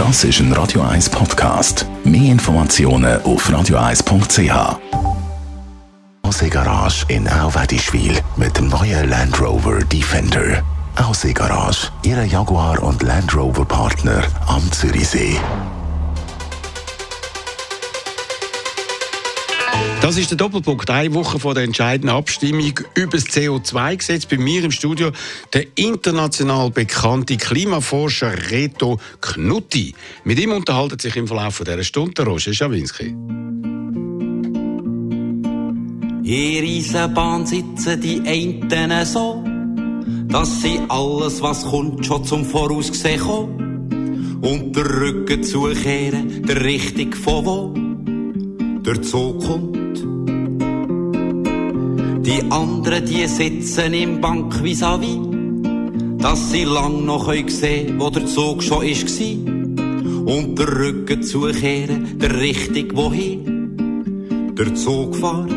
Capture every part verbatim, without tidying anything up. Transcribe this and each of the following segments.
Das ist ein Radio eins Podcast. Mehr Informationen auf radio eins punkt c h. Garage in Auwedischwil mit dem neuen Land Rover Defender. Garage, Ihre Jaguar und Land Rover Partner am Zürichsee. Das ist der Doppelpunkt. Eine Woche vor der entscheidenden Abstimmung über das C O zwei Gesetz. Bei mir im Studio der international bekannte Klimaforscher Reto Knutti. Mit ihm unterhalten sich im Verlauf dieser Stunde Roger Schawinski. In Eisenbahn sitzen die einen so, dass sie alles, was kommt, schon zum Vorausgesehen kommen. Und den Rücken zukehren, der Richtung von wo der Zug kommt. Die anderen, die sitzen im Bank vis-à-vis, dass sie lang noch sehen können, wo der Zug schon war. Und den Rücken zukehren, der Richtung wohin der Zug fährt.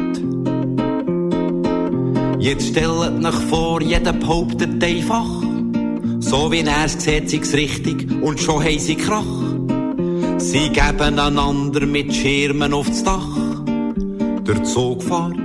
Jetzt stellt euch vor, jeder behauptet einfach, so wie er es sieht, sei es richtig und schon haben sie Krach. Sie geben einander mit Schirmen aufs Dach, der Zug fährt.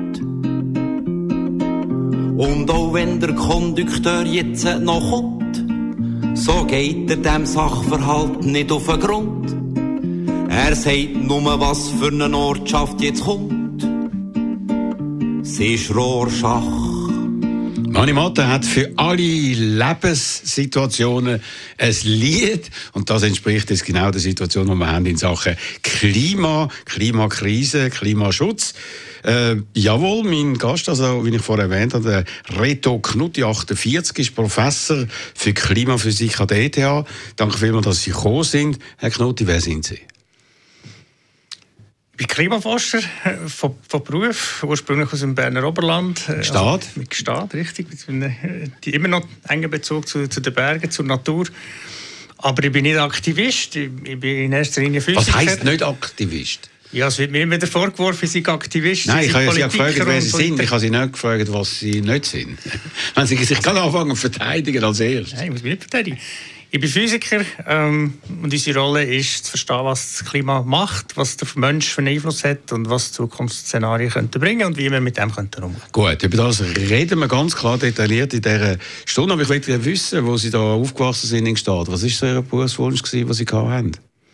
Und auch wenn der Kondukteur jetzt noch kommt, so geht er dem Sachverhalt nicht auf den Grund. Er sagt nur, was für eine Ortschaft jetzt kommt. Sie ist Rorschach. Mani Matter hat für alle Lebenssituationen ein Lied. Und das entspricht jetzt genau der Situation, die wir haben in Sachen Klima, Klimakrise, Klimaschutz. Äh, jawohl, mein Gast, also wie ich vorher erwähnt habe, der Reto Knutti, achtundvierzig, ist Professor für Klimaphysik an der E T H. Danke vielmals, dass Sie gekommen sind. Herr Knutti, wer sind Sie? Ich bin Klimaforscher von, von Beruf, ursprünglich aus dem Berner Oberland. Gstaad? Also mit Gstaad, richtig. Die immer noch engen Bezug zu, zu den Bergen, zur Natur. Aber ich bin nicht Aktivist, ich, ich bin in erster Linie Physiker. Was heisst nicht Aktivist? Ja, es wird mir immer wieder vorgeworfen, ich sei Aktivist. Nein, ich habe Sie ja gefragt, wer Sie so sind. Ich habe Sie nicht gefragt, was Sie nicht sind. Wenn Sie sich gerade anfangen zu verteidigen als erstes. Nein, ich muss mich nicht verteidigen. Ich bin Physiker ähm, und unsere Rolle ist, zu verstehen, was das Klima macht, was der Mensch für einen Einfluss hat und was Zukunftsszenarien könnten bringen und wie wir mit dem könnten umgehen. Gut, über das reden wir ganz klar detailliert in dieser Stunde. Aber ich möchte wissen, wo Sie da aufgewachsen sind in Gstaad. Was war so Ihr Berufswunsch, den Sie hatten?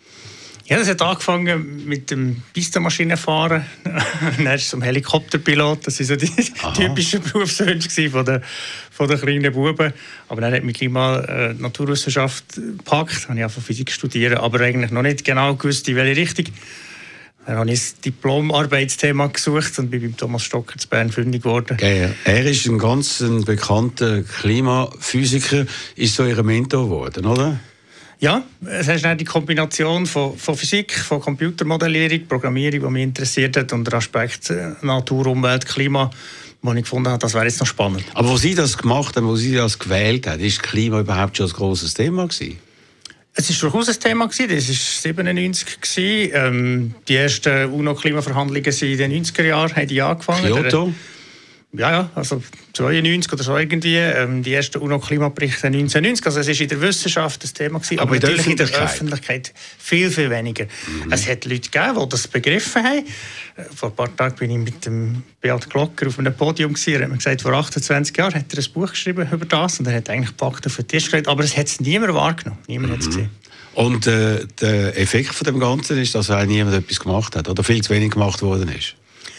Ja, das hat angefangen mit dem Pistenmaschinenfahren, dann erst zum Helikopterpilot. Das waren so die Aha. typischen Berufswünsche von den, von den kleinen Buben. Aber dann hat mich gleich mal äh, Naturwissenschaft gepackt, habe ich angefangen Physik studieren, aber eigentlich noch nicht genau gewusst, in welche Richtung. Dann habe ich ein Diplomarbeitsthema gesucht und bin beim Thomas Stocker zu Bern fündig geworden. Okay. Er ist ein ganz bekannter Klimaphysiker, ist so Ihr Mentor geworden, oder? Ja, es ist die Kombination von, von Physik, von Computermodellierung, Programmierung, die mich interessiert hat, und der Aspekt Natur, Umwelt, Klima, wo ich gefunden habe, das wäre jetzt noch spannend. Aber wo Sie das gemacht haben, wo Sie das gewählt haben, ist Klima überhaupt schon ein grosses Thema gewesen? Es war durchaus ein Thema gewesen. Das war siebenundneunzig gewesen. Ähm, die ersten UNO-Klimaverhandlungen sind in den neunziger Jahren, haben die angefangen. Kyoto? Ja, ja, also zweiundneunzig oder so irgendwie. Ähm, die ersten UNO-Klimaberichte neunzehnhundertneunzig. Also es war in der Wissenschaft ein Thema gewesen, aber, aber natürlich in der Öffentlichkeit viel, viel weniger. Mhm. Es hat Leute gegeben, die das begriffen haben. Vor ein paar Tagen bin ich mit dem Beat Glocker auf einem Podium gewesen. Er hat mir gesagt, vor achtundzwanzig Jahren hat er ein Buch geschrieben über das und er hat eigentlich Fakten auf den Tisch gelegt, aber es hat es niemand wahrgenommen. Niemand mhm. hat es gesehen. Und äh, der Effekt von dem Ganzen ist, dass auch niemand etwas gemacht hat oder viel zu wenig gemacht worden ist?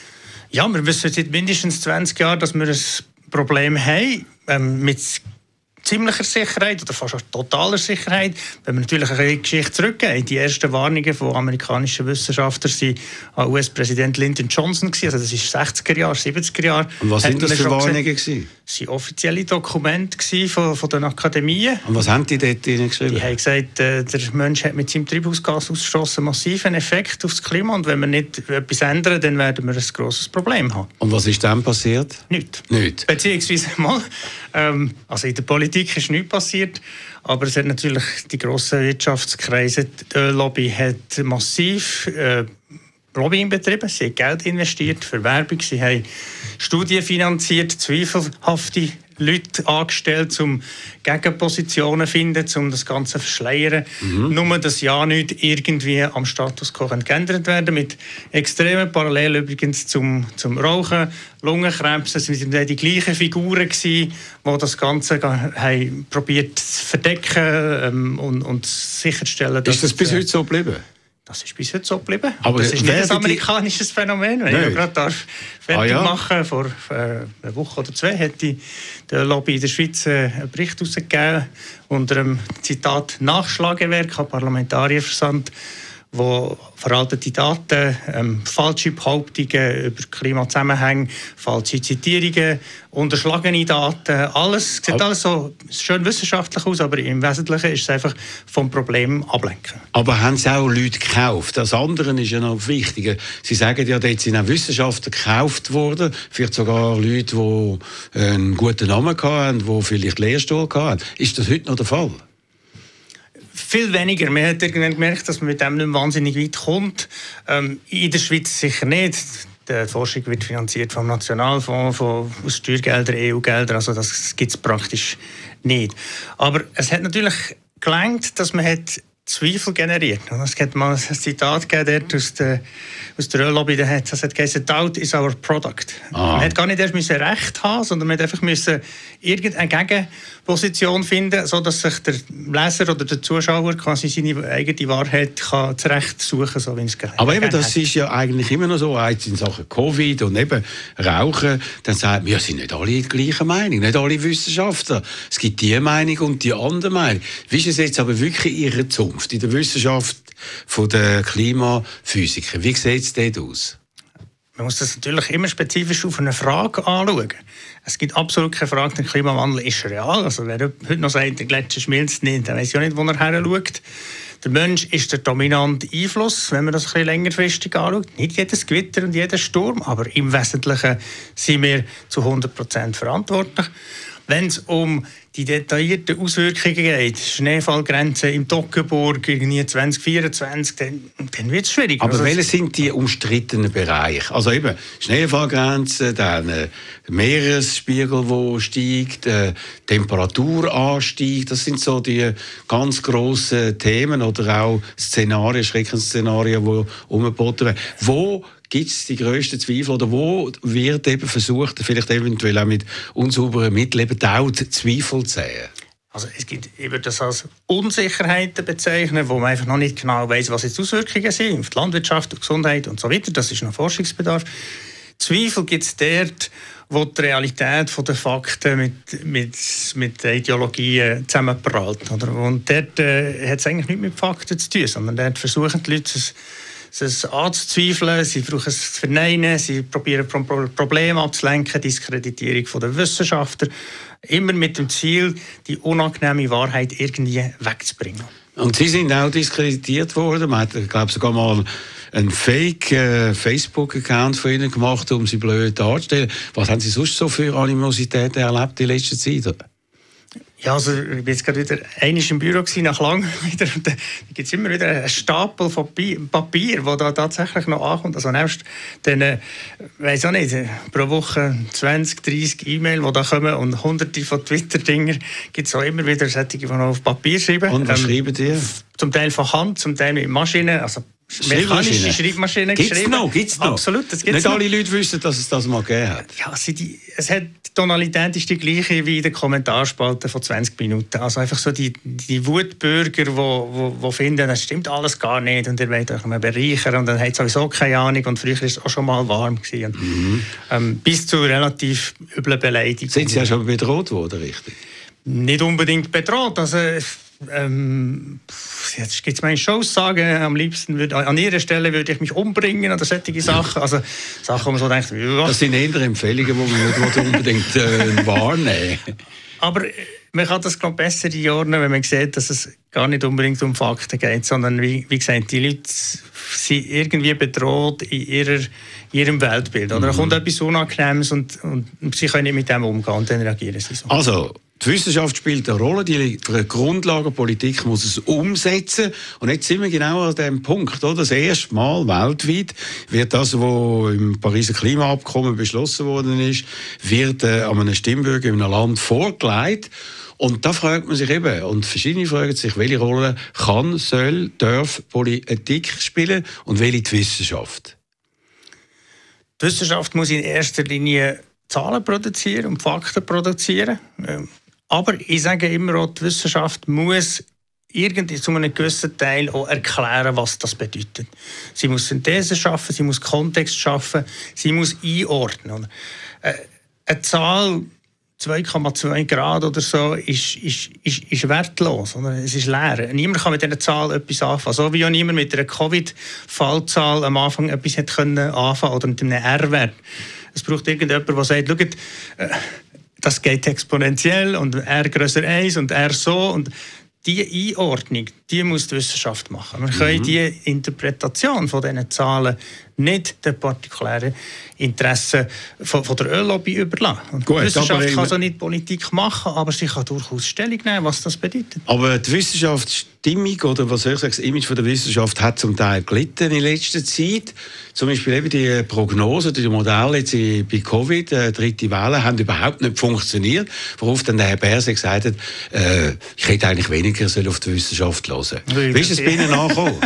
Ja, wir wissen seit mindestens zwanzig Jahren, dass wir ein Problem haben ähm, mit ziemlicher Sicherheit oder fast totaler Sicherheit. Wenn wir natürlich eine Geschichte zurückgehen, die ersten Warnungen von amerikanischen Wissenschaftlern waren an U S-Präsident Lyndon Johnson. Also das ist sechziger Jahre, siebziger Jahre. Und was sind das für Warnungen gewesen? Das waren offizielle Dokumente von, von den Akademien. Und was haben die dort geschrieben? Die haben gesagt, äh, der Mensch hat mit seinem Treibhausgasausstoß einen massiven Effekt auf das Klima und wenn wir nicht etwas ändern, dann werden wir ein grosses Problem haben. Und was ist dann passiert? Nichts. Nichts. Beziehungsweise mal, ähm, also in der Politik ist nichts passiert, aber es hat natürlich die grossen Wirtschaftskreise, die Öllobby hat massiv äh, Lobbying betrieben, sie haben Geld investiert für Werbung, sie haben Studien finanziert, zweifelhafte Leute angestellt, um Gegenpositionen zu finden, um das Ganze zu verschleiern. Mhm. Nur, dass ja nicht irgendwie am Status quo geändert werden mit extremen Parallelen übrigens zum, zum Rauchen, Lungenkrebs. Es waren die gleichen Figuren, die das Ganze haben probiert zu verdecken ähm, und, und sicherzustellen. Ist das bis heute so geblieben? Das ist bis heute so geblieben. Aber das ist nicht ein amerikanisches Phänomen. Wenn Nein. ich gerade darf fertig ah, ja. machen vor äh, einer Woche oder zwei hat die Lobby in der Schweiz einen Bericht herausgegeben unter dem Zitat «Nachschlagewerk an Parlamentarierversand», wo veraltete Daten, ähm, falsche Behauptungen über Klimazusammenhänge, falsche Zitierungen, unterschlagene Daten, alles sieht aber, alles so schön wissenschaftlich aus, aber im Wesentlichen ist es einfach vom Problem ablenken. Aber haben es auch Leute gekauft? Das andere ist ja noch wichtiger. Sie sagen ja, dort sind auch Wissenschaftler gekauft worden, vielleicht sogar Leute, die einen guten Namen hatten, die vielleicht Lehrstuhl hatten. Ist das heute noch der Fall? Viel weniger. Man hat irgendwann gemerkt, dass man mit dem nicht wahnsinnig weit kommt. Ähm, in der Schweiz sicher nicht. Die Forschung wird finanziert vom Nationalfonds, von, aus Steuergeldern, E U-Geldern. Also das gibt es praktisch nicht. Aber es hat natürlich gelangt, dass man hat Zweifel generiert. Es hat mal ein Zitat gegeben aus der, aus der Öllobby, das hat geheißen, «Doubt is our product». Ah. Man hat gar nicht erst müssen Recht haben, sondern man hat einfach müssen irgendeine Gegenposition finden, sodass sich der Leser oder der Zuschauer quasi seine eigene Wahrheit kann zurecht suchen, so wie es geht. Aber eben, das ist ja eigentlich immer noch so, jetzt in Sachen Covid und eben Rauchen, dann sagt man, ja, sind nicht alle die gleiche Meinung, nicht alle Wissenschaftler. Es gibt die Meinung und die andere Meinung. Wie ist es jetzt aber wirklich Ihre Zunft in der Wissenschaft von der Klimaphysiker? Wie sieht es dort aus? Man muss das natürlich immer spezifisch auf eine Frage anschauen. Es gibt absolut keine Frage, der Klimawandel ist real. Also wer heute noch sagt, der Gletscher schmilzt nicht, der weiß ja nicht, wo er her schaut. Der Mensch ist der dominante Einfluss, wenn man das ein bisschen längerfristig anschaut. Nicht jedes Gewitter und jeder Sturm, aber im Wesentlichen sind wir zu hundert Prozent verantwortlich. Wenn es um die detaillierten Auswirkungen geht, Schneefallgrenzen im Toggenburg irgendwie zwanzig vierundzwanzig, dann, dann wird es schwierig. Aber also, welche sind die umstrittenen Bereiche? Also eben Schneefallgrenzen, dann äh, Meeresspiegel, der steigt, äh, Temperaturanstieg, das sind so die ganz grossen Themen oder auch Szenarien, Schreckensszenarien, die umgeboten werden. Wo gibt es die grössten Zweifel oder wo wird eben versucht, vielleicht eventuell auch mit unsauberen Mitteln eben auch Zweifel zu sehen? Also es gibt eben das als Unsicherheiten bezeichnen, wo man einfach noch nicht genau weiss, was jetzt die Auswirkungen sind auf die Landwirtschaft, die Gesundheit und so weiter. Das ist noch Forschungsbedarf. Zweifel gibt es dort, wo die Realität der Fakten mit, mit, mit der Ideologie zusammenprallt. Und dort äh, hat es eigentlich nicht mit Fakten zu tun, sondern dort versuchen die Leute es es anzuzweifeln, sie versuchen es zu verneinen, sie probieren vom Problem abzulenken, Diskreditierung der Wissenschaftler, immer mit dem Ziel, die unangenehme Wahrheit irgendwie wegzubringen. Und Sie sind auch diskreditiert worden. Man hat, ich glaube, sogar mal einen Fake-Facebook-Account von Ihnen gemacht, um Sie blöd darzustellen. Was haben Sie sonst so für Animositäten erlebt in letzter Zeit? Ja, also ich war jetzt gerade wieder einmal im Büro gewesen, nach langem wieder. Und da gibt es immer wieder einen Stapel von Papier, der da tatsächlich noch ankommt. Also nebst den, äh, weiss auch nicht, pro Woche zwanzig, dreissig E-Mails, die da kommen und hunderte von Twitter-Dinger, gibt es auch immer wieder solche, die noch auf Papier schreiben. Und was ähm, schreiben die? Zum Teil von Hand, zum Teil mit Maschinen. Also mechanische Schreibmaschinen gibt's geschrieben. Noch, gibt's noch? Absolut, das gibt's Nicht noch. alle Leute wissen, dass es das mal gegeben hat. Ja, also die, es hat, die Tonalität ist die gleiche wie in der Kommentarspalte von zwanzig Minuten. Also einfach so die, die Wutbürger, die wo, wo, wo finden, das stimmt alles gar nicht und ihr wollt euch mal bereichern und dann hat sowieso keine Ahnung und früher war es auch schon mal warm gewesen. Und, mhm. ähm, bis zu relativ üblen Beleidigungen. Sind Sie ja schon bedroht worden, richtig? Nicht unbedingt bedroht, also Ähm, jetzt gibt es meine Aussagen, am liebsten würde, an ihrer Stelle würde ich mich umbringen oder solche Sachen. Also Sachen, wo man so denkt, ja. Das sind eher Empfehlungen, die man nicht unbedingt äh, wahrnehmen. Aber man kann das, glaube ich, besser einordnen, wenn man sieht, dass es gar nicht unbedingt um Fakten geht, sondern wie, wie gesagt, die Leute sind irgendwie bedroht in ihrer, ihrem Weltbild. Oder mhm. Da kommt etwas Unangenehmes und, und sie können nicht mit dem umgehen und dann reagieren sie so. Also, Die Wissenschaft spielt eine Rolle, die Grundlagenpolitik muss es umsetzen. Und jetzt sind wir genau an dem Punkt. Oder? Das erste Mal weltweit wird das, was im Pariser Klimaabkommen beschlossen worden ist, wird äh, an einem Stimmbürger in einem Land vorgelegt. Und da fragt man sich eben, und verschiedene fragen sich, welche Rolle kann, soll, darf Politik spielen und welche die Wissenschaft? Die Wissenschaft muss in erster Linie Zahlen produzieren und Fakten produzieren. Aber ich sage immer auch, die Wissenschaft muss irgendwie zu einem gewissen Teil auch erklären, was das bedeutet. Sie muss Synthese schaffen, sie muss Kontext schaffen, sie muss einordnen. Eine Zahl zwei Komma zwei Grad oder so ist, ist, ist, ist wertlos. Oder? Es ist leer. Niemand kann mit dieser Zahl etwas anfangen. So wie auch niemand mit einer Covid-Fallzahl am Anfang etwas hat können anfangen oder mit einem R-Wert. Es braucht irgendjemand, der sagt, schaut, das geht exponentiell und R grösser eins und R so. Und diese Einordnung, die muss die Wissenschaft machen. Wir können mhm. die Interpretation von diesen Zahlen nicht den partikulären Interessen von, von der Öllobby überlassen. Gut, die Wissenschaft kann so nicht Politik machen, aber sie kann durchaus Stellung nehmen, was das bedeutet. Aber die Wissenschaftsstimmung oder was soll ich sagen, das Image von der Wissenschaft hat zum Teil gelitten in letzter Zeit. Zum Beispiel eben die Prognosen, die Modelle jetzt bei Covid, äh, dritte Welle, haben überhaupt nicht funktioniert. Worauf dann der Herr Berset gesagt hat, äh, ich hätte eigentlich weniger soll auf die Wissenschaft hören. Wie, Wie ist es bei Ihnen angekommen?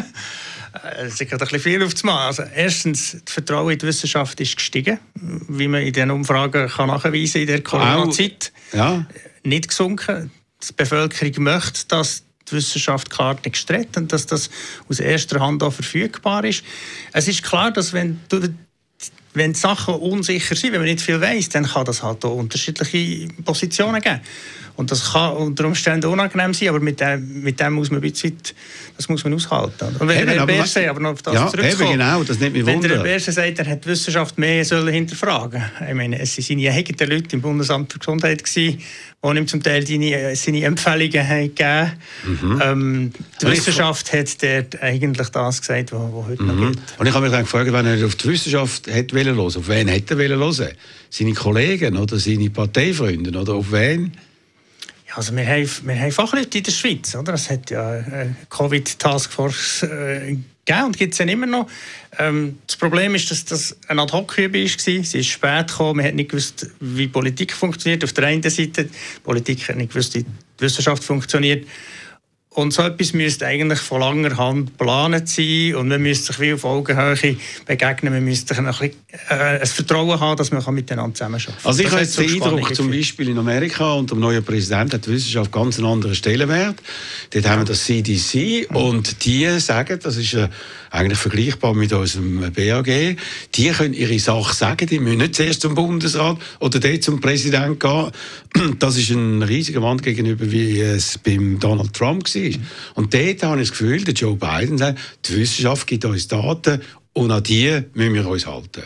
Es ist gerade ein bisschen viel aufzumachen. Also erstens, das Vertrauen in die Wissenschaft ist gestiegen, wie man in diesen Umfragen kann nachweisen kann in der Corona-Zeit. Ja. Nicht gesunken. Die Bevölkerung möchte, dass die Wissenschaft klar nicht gestreut und dass das aus erster Hand auch verfügbar ist. Es ist klar, dass wenn du Wenn die Sachen unsicher sind, wenn man nicht viel weiss, dann kann das halt auch unterschiedliche Positionen geben. Und das kann unter Umständen unangenehm sein, aber mit dem, mit dem muss man ein bisschen, das muss man aushalten. Und wenn eben, der Berset, aber noch auf das ja, zurückkommen, genau, das nimmt mich wenn Wunder. der Berset sagt, er hat die Wissenschaft mehr sollen hinterfragen. Ich meine, es waren seine eigenen Leute im Bundesamt für Gesundheit gewesen, die ihm zum Teil seine, seine Empfehlungen haben gegeben. Mhm. Ähm, die und Wissenschaft hat dort eigentlich das gesagt, was heute mhm. noch gilt. Und ich habe mich dann gefragt, wenn er auf die Wissenschaft hätte hören wollen, auf wen hätte er hören? Seine Kollegen oder seine Parteifreunde oder auf wen? Also wir haben, wir haben Fachleute in der Schweiz. Oder? Es hat ja eine Covid-Taskforce äh, gegeben und gibt es ja immer noch. Ähm, das Problem ist, dass das eine Ad-Hoc-Übung war. Sie ist spät gekommen, man hat nicht gewusst, wie Politik funktioniert. Auf der einen Seite, die Politik hat nicht gewusst, wie die Wissenschaft funktioniert. Und so etwas müsste eigentlich von langer Hand geplant sein und man müsste sich wie auf Augenhöhe begegnen, man müsste ein, bisschen, äh, ein Vertrauen haben, dass man miteinander zusammenarbeiten kann. Also ich habe jetzt den Eindruck, zum Beispiel in Amerika unter dem neuen Präsidenten hat die Wissenschaft ganz einen anderen Stellenwert. Dort haben wir das C D C und die sagen, das ist äh, eigentlich vergleichbar mit unserem B A G, die können ihre Sache sagen, die müssen nicht zuerst zum Bundesrat oder dort zum Präsidenten gehen. Das ist ein riesiger Wand gegenüber, wie es beim Donald Trump war. Und dort habe ich das Gefühl, der Joe Biden sagt, die Wissenschaft gibt uns Daten und an die müssen wir uns halten.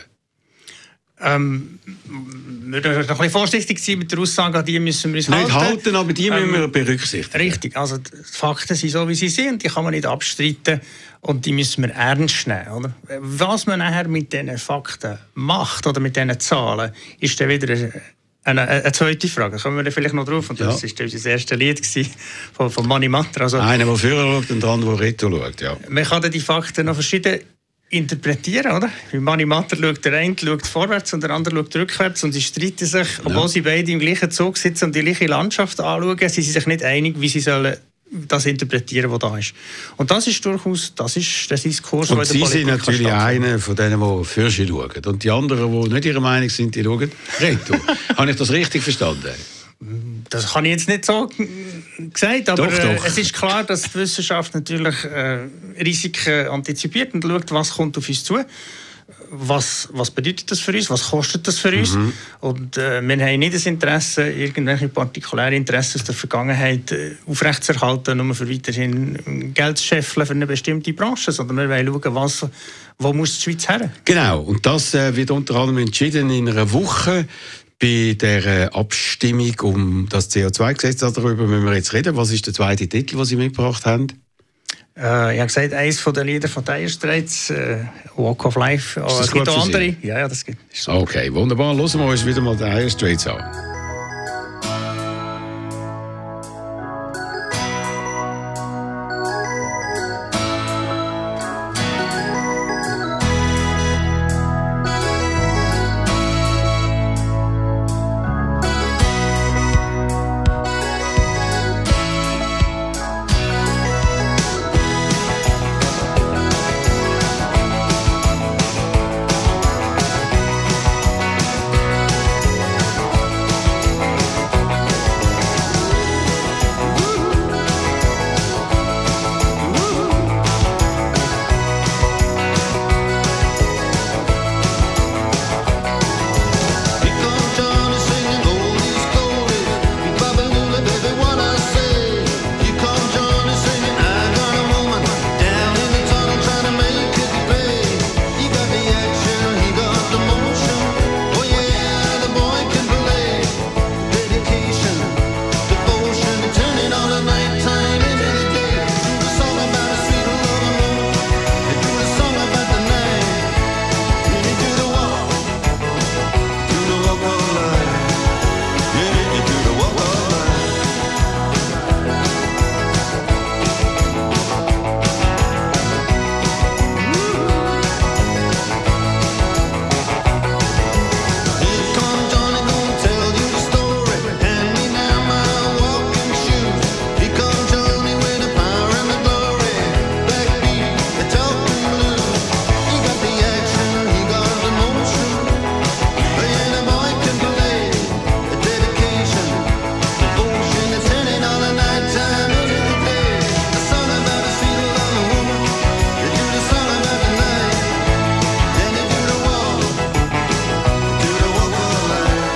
Ähm, wir müssen noch ein bisschen vorsichtig sein mit der Aussage, an die müssen wir uns nicht halten. halten, aber die müssen wir ähm, berücksichtigen. Richtig, also die Fakten sind so, wie sie sind, die kann man nicht abstreiten und die müssen wir ernst nehmen. Oder? Was man nachher mit diesen Fakten macht oder mit diesen Zahlen, ist dann wieder eine, eine zweite Frage. Da kommen wir vielleicht noch drauf. Und das war ja. unser erstes Lied von, von Mani Matter. Also, einer, der vorher schaut und der andere, der retour schaut. Ja. Man kann die Fakten noch verschieden interpretieren, oder? Wie Mani Matter schaut, der eine schaut vorwärts und der andere schaut rückwärts und sie streiten sich, obwohl ja. sie beide im gleichen Zug sitzen und die gleiche Landschaft anschauen, sind sie sich nicht einig, wie sie sollen das interpretieren, was da ist. Und das ist durchaus, das ist der Diskurs, und Sie sind natürlich einer von denen, die für sie schauen. Und die anderen, die nicht ihrer Meinung sind, die schauen retour. Habe ich das richtig verstanden? Das habe ich jetzt nicht so gesagt, aber doch, doch. Äh, es ist klar, dass die Wissenschaft natürlich äh, Risiken antizipiert und schaut, was kommt auf uns zu. Was, was bedeutet das für uns? Was kostet das für uns? Mhm. Und äh, wir haben nicht das Interesse, irgendwelche partikulären Interessen aus der Vergangenheit äh, aufrechtzuerhalten, nur für weiterhin Geld zu scheffeln für eine bestimmte Branche, sondern wir wollen schauen, was, wo muss die Schweiz her? Genau, und das äh, wird unter anderem entschieden in einer Woche bei der Abstimmung um das C O zwei Gesetz. Darüber müssen wir jetzt reden. Was ist der zweite Titel, den Sie mitgebracht haben? Äh, ich habe gesagt, eines der Lieder von Dire Straits, äh, Walk of Life. Ist das es gibt auch andere. Ja, ja, das gibt es. Okay, wunderbar. Hören wir uns wieder mal Dire Straits an.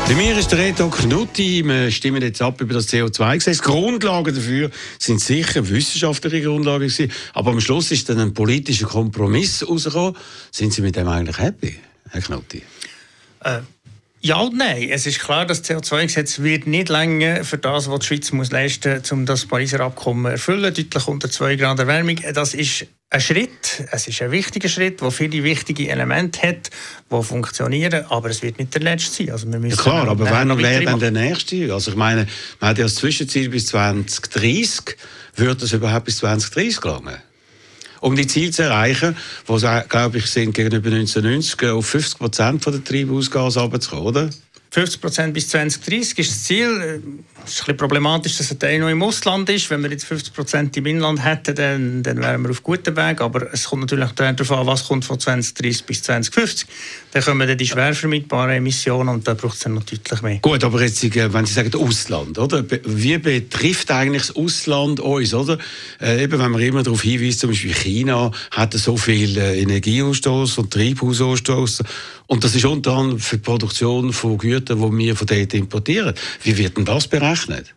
Bei mir ist der Reto Knutti. Wir stimmen jetzt ab über das C O zwei Gesetz. Grundlagen dafür sind sicher wissenschaftliche Grundlagen gewesen. Aber am Schluss ist dann ein politischer Kompromiss rausgekommen. Sind Sie mit dem eigentlich happy, Herr Knutti? Äh, ja und nein. Es ist klar, das C O zwei Gesetz wird nicht länger für das, was die Schweiz muss leisten muss, um das Pariser Abkommen zu erfüllen. Deutlich unter zwei Grad Erwärmung. Das ist ein Schritt, es ist ein wichtiger Schritt, der viele wichtige Elemente hat, die funktionieren, aber es wird nicht der letzte sein. Also wir müssen ja klar, aber wann wäre dann der nächste? Also ich meine, man hat ja das Zwischenziel bis zwanzig dreißig. Würde das überhaupt bis zwanzig dreißig gelangen? Um die Ziele zu erreichen, die, glaube ich, sind gegenüber neunzehnhundertneunzig auf fünfzig Prozent der Treibhausgase runterzukommen, oder? fünfzig Prozent bis zwanzig dreißig ist das Ziel. Es ist ein bisschen problematisch, dass ein Teil noch im Ausland ist. Wenn wir jetzt fünfzig Prozent im Inland hätten, dann, dann wären wir auf gutem Weg. Aber es kommt natürlich darauf an, was kommt von zwanzig dreißig bis zwanzig fünfzig. Dann kommen dann die schwer vermeidbaren Emissionen und da braucht es dann noch deutlich mehr. Gut, aber jetzt, wenn Sie sagen Ausland, oder? Wie betrifft eigentlich das Ausland uns, oder? Äh, eben, wenn man immer darauf hinweist, zum Beispiel China hat so viel äh, Energieausstoß und Treibhausausstoß. Und das ist unter anderem für die Produktion von Gütern, die wir von dort importieren. Wie wird denn das berechnet?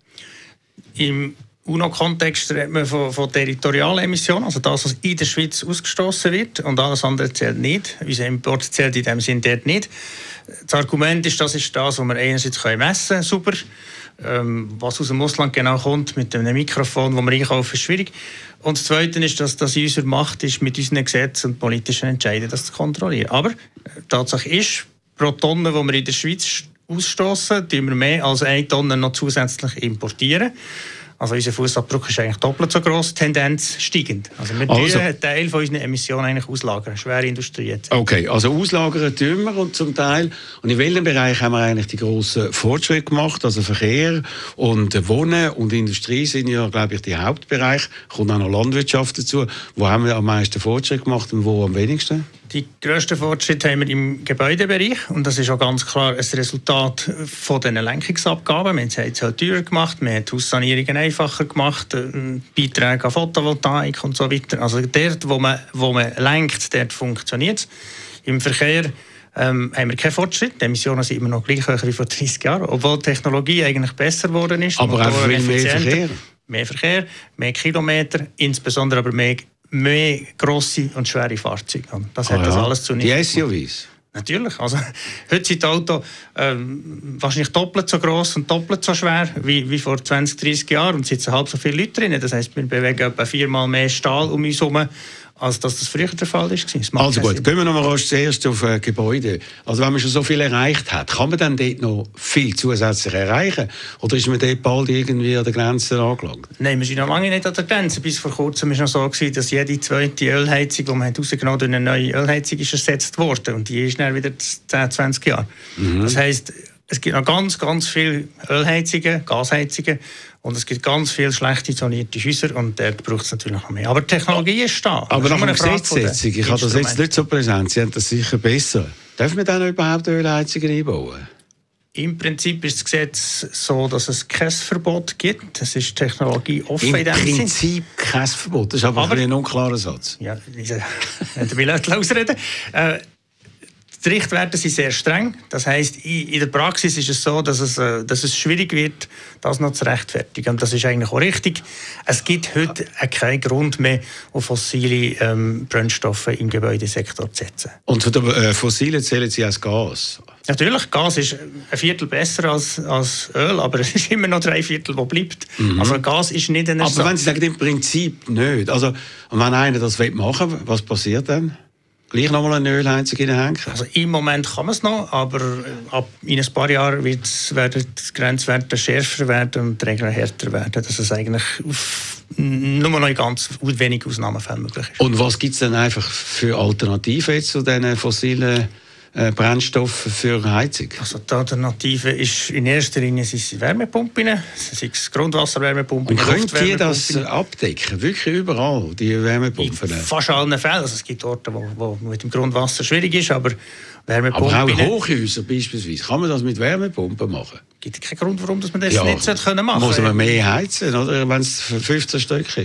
Im UNO-Kontext redet man von, von territorialen Emissionen, also das, was in der Schweiz ausgestoßen wird, und alles andere zählt nicht. Unser Import zählt in dem Sinne dort nicht. Das Argument ist, das ist das, was wir einerseits messen können, super. Ähm, was aus dem Ausland genau kommt, mit einem Mikrofon, das wir einkaufen, ist schwierig. Und das Zweite ist, dass das in unserer Macht ist, mit unseren Gesetzen und politischen Entscheidungen das zu kontrollieren. Aber Tatsache ist, pro Tonne, die wir in der Schweiz ausstoßen, tun wir mehr als eine Tonne noch zusätzlich importieren. Also unser Fußabdruck ist eigentlich doppelt so gross, Tendenz steigend. Also wir also, einen Teil von unseren Emissionen eigentlich auslagern, schwere Industrie et cetera. Okay, also auslagern tun wir und zum Teil. Und in welchem Bereich haben wir eigentlich die grossen Fortschritte gemacht? Also Verkehr und Wohnen und Industrie sind ja, glaube ich, die Hauptbereiche. Kommt auch noch Landwirtschaft dazu. Wo haben wir am meisten Fortschritte gemacht und wo am wenigsten? Die grössten Fortschritte haben wir im Gebäudebereich und das ist auch ganz klar ein Resultat von den Lenkungsabgaben. Wir haben es halt teurer gemacht, wir haben Haussanierungen einfacher gemacht, Beiträge an Photovoltaik und so weiter. Also dort, wo man, wo man lenkt, dort funktioniert es. Im Verkehr ähm, haben wir keinen Fortschritt. Die Emissionen sind immer noch gleich hoch wie vor dreißig Jahren, obwohl die Technologie eigentlich besser geworden ist. Aber auch viel mehr Verkehr. Mehr Verkehr, mehr Kilometer, insbesondere aber mehr mehr grosse und schwere Fahrzeuge. Das hat ah, das ja. alles zunichte. Die S U Vs? Natürlich. Also, heute sind die Autos ähm, wahrscheinlich doppelt so gross und doppelt so schwer wie, wie vor zwanzig, dreißig Jahren und sitzen halb so viele Leute drin. Das heisst, wir bewegen etwa viermal mehr Stahl um uns herum, als dass das früher der Fall war. Also gut, gehen wir noch mal zuerst auf äh, Gebäude. Also wenn man schon so viel erreicht hat, kann man dann dort noch viel zusätzlich erreichen? Oder ist man dort bald irgendwie an der Grenze angelangt? Nein, wir sind noch lange nicht an der Grenze. Bis vor kurzem war es noch so, gewesen, dass jede zweite Ölheizung, die man rausgenommen hat, durch eine neue Ölheizung ist ersetzt wurde. Und die ist dann wieder zehn, zwanzig Jahre. Mhm. Das heisst, es gibt noch ganz, ganz viele Ölheizungen, Gasheizungen und es gibt ganz viele schlecht isolierte Häuser und dort braucht es natürlich noch mehr. Aber die Technologie ist da. Aber nach der Gesetzsetzung, ich habe das jetzt nicht so präsent, Sie haben das sicher besser. Darf man dann überhaupt Ölheizungen einbauen? Im Prinzip ist das Gesetz so, dass es kein Verbot gibt. Es ist Technologie offen Im in dem Prinzip Sinn. Kein Verbot, das ist aber, aber ein unklarer Satz. Ja, ich will nicht ausreden. Äh, Die Richtwerte sind sehr streng. Das heisst, in der Praxis ist es so, dass es, dass es schwierig wird, das noch zu rechtfertigen. Und das ist eigentlich auch richtig. Es gibt heute keinen Grund mehr, auf fossile ähm, Brennstoffe im Gebäudesektor zu setzen. Und zu den äh, Fossilen zählen Sie als Gas? Natürlich, Gas ist ein Viertel besser als, als Öl, aber es ist immer noch drei Viertel, wo bleibt. Mhm. Also Gas ist nicht ein Ersatz. Aber wenn Sie sagen, im Prinzip nicht. Also, und wenn einer das machen will, was passiert dann? Gleich noch mal eine Ölheizung hineinhängen? Also im Moment kann man es noch, aber ab in ein paar Jahren werden die Grenzwerte schärfer werden und die Regeln härter werden, dass es eigentlich auf nur noch in ganz wenigen Ausnahmefällen möglich ist. Und was gibt es denn einfach für Alternativen jetzt zu diesen fossilen äh, Brennstoffen für Heizung? Also die Alternative ist in erster Linie sind Wärmepumpen, sei es Grundwasserwärmepumpen. Und könnt ihr das abdecken? Wirklich überall, die Wärmepumpen? In fast allen Fällen. Also es gibt Orte, wo, wo mit dem Grundwasser schwierig ist, aber Wärmepumpen... Aber auch Hochhäuser beispielsweise. Kann man das mit Wärmepumpen machen? Es gibt keinen Grund, warum man das ja, nicht machen sollte. Muss man mehr heizen, oder, wenn es fünfzehn Stück ist?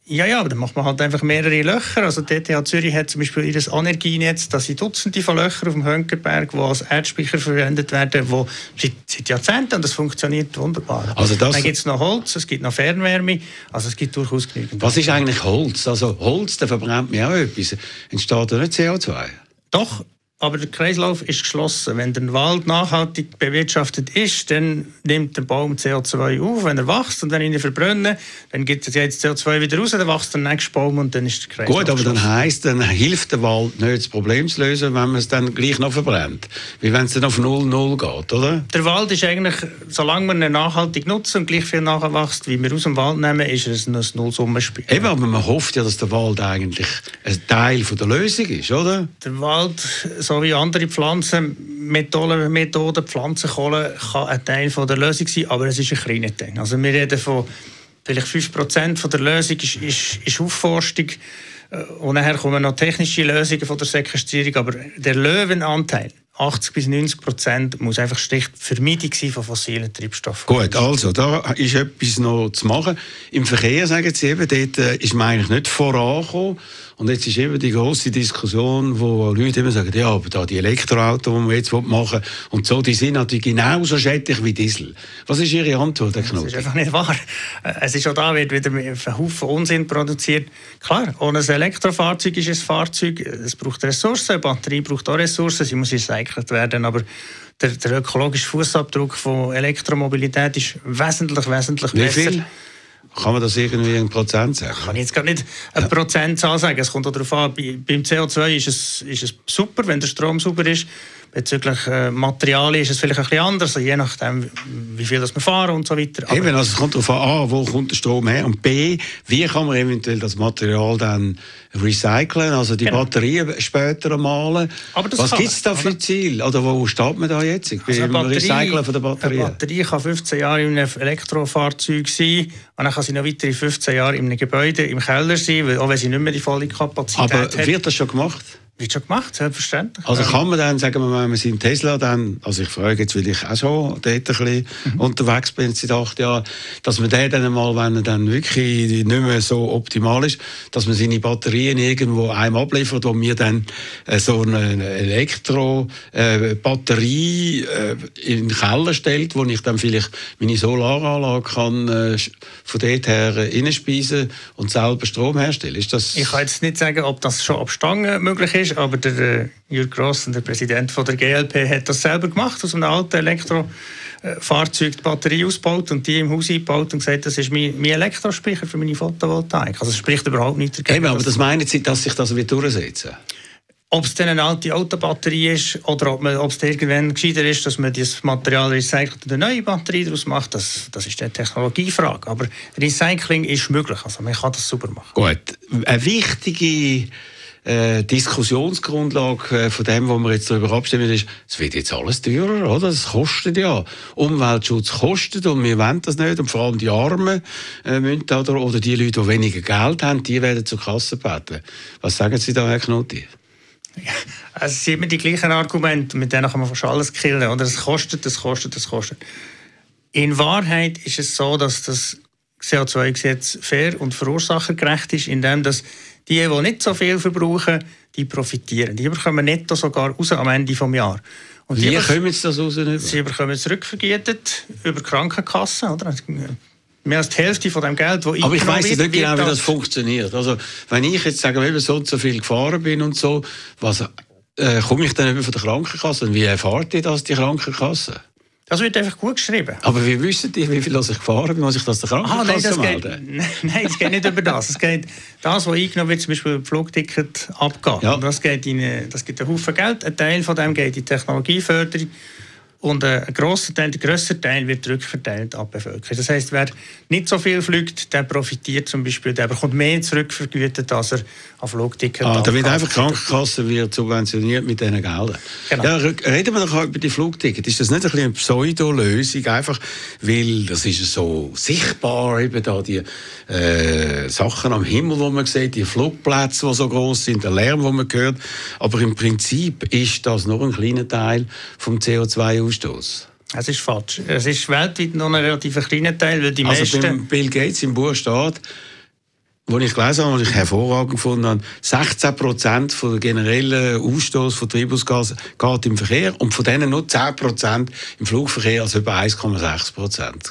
Ja, ja, aber dann macht man halt einfach mehrere Löcher. Also die E T H Zürich hat zum Beispiel ihr Energienetz, da sind Dutzende von Löchern auf dem Hönckenberg, die als Erdspeicher verwendet werden, wo seit, seit Jahrzehnten, und das funktioniert wunderbar. Also das dann gibt es noch Holz, es gibt noch Fernwärme, also es gibt durchaus genügend. Was ist eigentlich Holz? Also Holz, da verbrennt mir auch etwas. Entsteht da nicht C O zwei? Doch. Aber der Kreislauf ist geschlossen. Wenn der Wald nachhaltig bewirtschaftet ist, dann nimmt der Baum C O zwei auf, wenn er wächst, und wenn ihn verbrennen, dann gibt es jetzt C O zwei wieder raus, dann wächst der nächste Baum und dann ist der Kreislauf Gut, aber geschlossen. dann heisst, dann hilft der Wald nicht, das Problem zu lösen, wenn man es dann gleich noch verbrennt. Wie wenn es dann auf null null geht, oder? Der Wald ist eigentlich, solange wir ihn nachhaltig nutzen und gleich viel nachwächst, wie wir aus dem Wald nehmen, ist es ein Nullsummenspiel. Eben, aber man hofft ja, dass der Wald eigentlich ein Teil von der Lösung ist, oder? Der Wald, so wie andere Pflanzenmethoden, Methoden, Pflanzenkohle, kann ein Teil von der Lösung sein, aber es ist ein kleiner Teil. Also wir reden von vielleicht fünf Prozent von der Lösung ist, ist, ist Aufforstung, und nachher kommen noch technische Lösungen von der Sequestrierung, aber der Löwenanteil, achtzig bis neunzig Prozent, muss einfach schlicht Vermeidung sein von fossilen Treibstoffen. Gut, also da ist etwas noch zu machen. Im Verkehr, sagen Sie eben, dort ist man eigentlich nicht vorangekommen. Und jetzt ist eben die grosse Diskussion, wo Leute immer sagen, ja, aber da die Elektroautos, die man jetzt machen will, und so, die sind natürlich genauso schädlich wie Diesel. Was ist Ihre Antwort, Herr Knoten? Das ist einfach nicht wahr. Es ist auch da, wird wieder ein Haufen Unsinn produziert. Klar, ohne ein Elektrofahrzeug ist ein Fahrzeug, es braucht Ressourcen, eine Batterie braucht auch Ressourcen, sie muss recycelt werden, aber der, der ökologische Fußabdruck von Elektromobilität ist wesentlich, wesentlich wie besser. Viel? Kann man das irgendwie in Prozent sagen? Ich kann jetzt gar nicht eine ja. Prozentzahl sagen. Es kommt auch darauf an. Bei, beim C O zwei ist es, ist es super, wenn der Strom sauber ist. Bezüglich äh, Materialien ist es vielleicht ein bisschen anders, also je nachdem, wie viel das wir fahren und so weiter. Aber eben, also es kommt darauf an, A, wo kommt der Strom her, und B, wie kann man eventuell das Material dann recyceln, also die genau. Batterien später malen. Was gibt es da für aber Ziel? Oder wo steht man da jetzt? Also beim Batterie, Recyceln von der Batterie? Eine Batterie kann fünfzehn Jahre in einem Elektrofahrzeug sein, und dann kann sie noch weitere fünfzehn Jahre in einem Gebäude im Keller sein, weil, auch wenn sie nicht mehr die volle Kapazität aber hat. Aber wird das schon gemacht? Wird schon gemacht, selbstverständlich. Also kann man dann, sagen wir mal, wenn man seinen Tesla dann, also ich frage jetzt, weil ich auch schon dort ein bisschen mhm. unterwegs bin seit acht Jahren, dass man den dann mal, wenn er dann wirklich nicht mehr so optimal ist, dass man seine Batterien irgendwo einem abliefert, wo mir dann äh, so eine Elektro-Batterie äh, äh, in den Keller stellt, wo ich dann vielleicht meine Solaranlage kann äh, von dort her reinspeisen und selber Strom herstellen. Ist das? Ich kann jetzt nicht sagen, ob das schon ab Stange möglich ist, aber der äh, Jürg Gross, der Präsident von der G L P, hat das selber gemacht, aus einem alten Elektrofahrzeug die Batterie ausgebaut und die im Haus eingebaut und gesagt, das ist mein, mein Elektrospeicher für meine Photovoltaik. Also es spricht überhaupt nicht dagegen. Eben, aber das meinen Sie, dass sich das wird durchsetzen? Ob es dann eine alte Autobatterie ist oder ob, man, ob es irgendwann gescheiter ist, dass man das Material recycelt und eine neue Batterie daraus macht, das, das ist eine Technologiefrage. Aber Recycling ist möglich, also man kann das super machen. Gut, eine wichtige äh, Diskussionsgrundlage äh, von dem, wo wir jetzt darüber abstimmen, ist, es wird jetzt alles teurer, oder? Es kostet ja. Umweltschutz kostet und wir wollen das nicht. Und vor allem die Armen äh, müssen da, oder, oder die Leute, die weniger Geld haben, die werden zur Kasse gebeten. Was sagen Sie da, Herr Knotti? Ja, also es sind immer die gleichen Argumente, mit denen kann man fast alles killen. Oder es kostet, es kostet, es kostet. In Wahrheit ist es so, dass das C O zwei Gesetz fair und verursachergerecht ist, indem dass die, die nicht so viel verbrauchen, die profitieren. Die bekommen netto sogar raus am Ende des Jahres. Und wie kommen Sie das raus? Sie bekommen es rückvergütet über die Krankenkasse, oder? Mehr als die Hälfte von dem Geld, das aber ich weiss nicht genau, wie das funktioniert. Also, wenn ich jetzt sagen wir, so und so viel gefahren bin und so, was äh, komme ich dann von der Krankenkasse? Und wie erfahrt ihr das, die Krankenkasse? Das wird einfach gut geschrieben. Aber wie wissen die, wie viel ich gefahren bin? Muss ich das der Krankenkasse ah, nein, das melden? Geht, nein, es geht nicht über das. Es geht das, was eingenommen wird, zum Beispiel ein Flugticket abgeht. Ja. Das, geht in, das gibt einen Haufen Geld. Ein Teil von dem geht in die Technologieförderung. Und ein grosser Teil, der grösste Teil wird rückverteilt an die Bevölkerung. Das heisst, wer nicht so viel fliegt, der profitiert zum Beispiel, der bekommt mehr zurückvergütet, als er an Flugtickets ah, da wird einfach die Krankenkasse wird subventioniert mit diesen Geldern. Genau. Ja, reden wir doch über die Flugtickets. Ist das nicht ein bisschen eine Pseudo-Lösung? Einfach, weil das ist so sichtbar, eben da die äh, Sachen am Himmel, die man sieht, die Flugplätze, die so gross sind, der Lärm, den man hört. Aber im Prinzip ist das nur ein kleiner Teil vom C O zwei Ausstoß. Es ist falsch. Es ist weltweit noch ein relativ kleiner Teil, weil die also meisten... beim Bill Gates im Buch steht, Als ich gelesen habe, was ich hervorragend gefunden habe, sechzehn Prozent von der generellen Ausstoß von Treibhausgasen geht im Verkehr und von denen nur zehn Prozent im Flugverkehr, also über eins Komma sechs Prozent.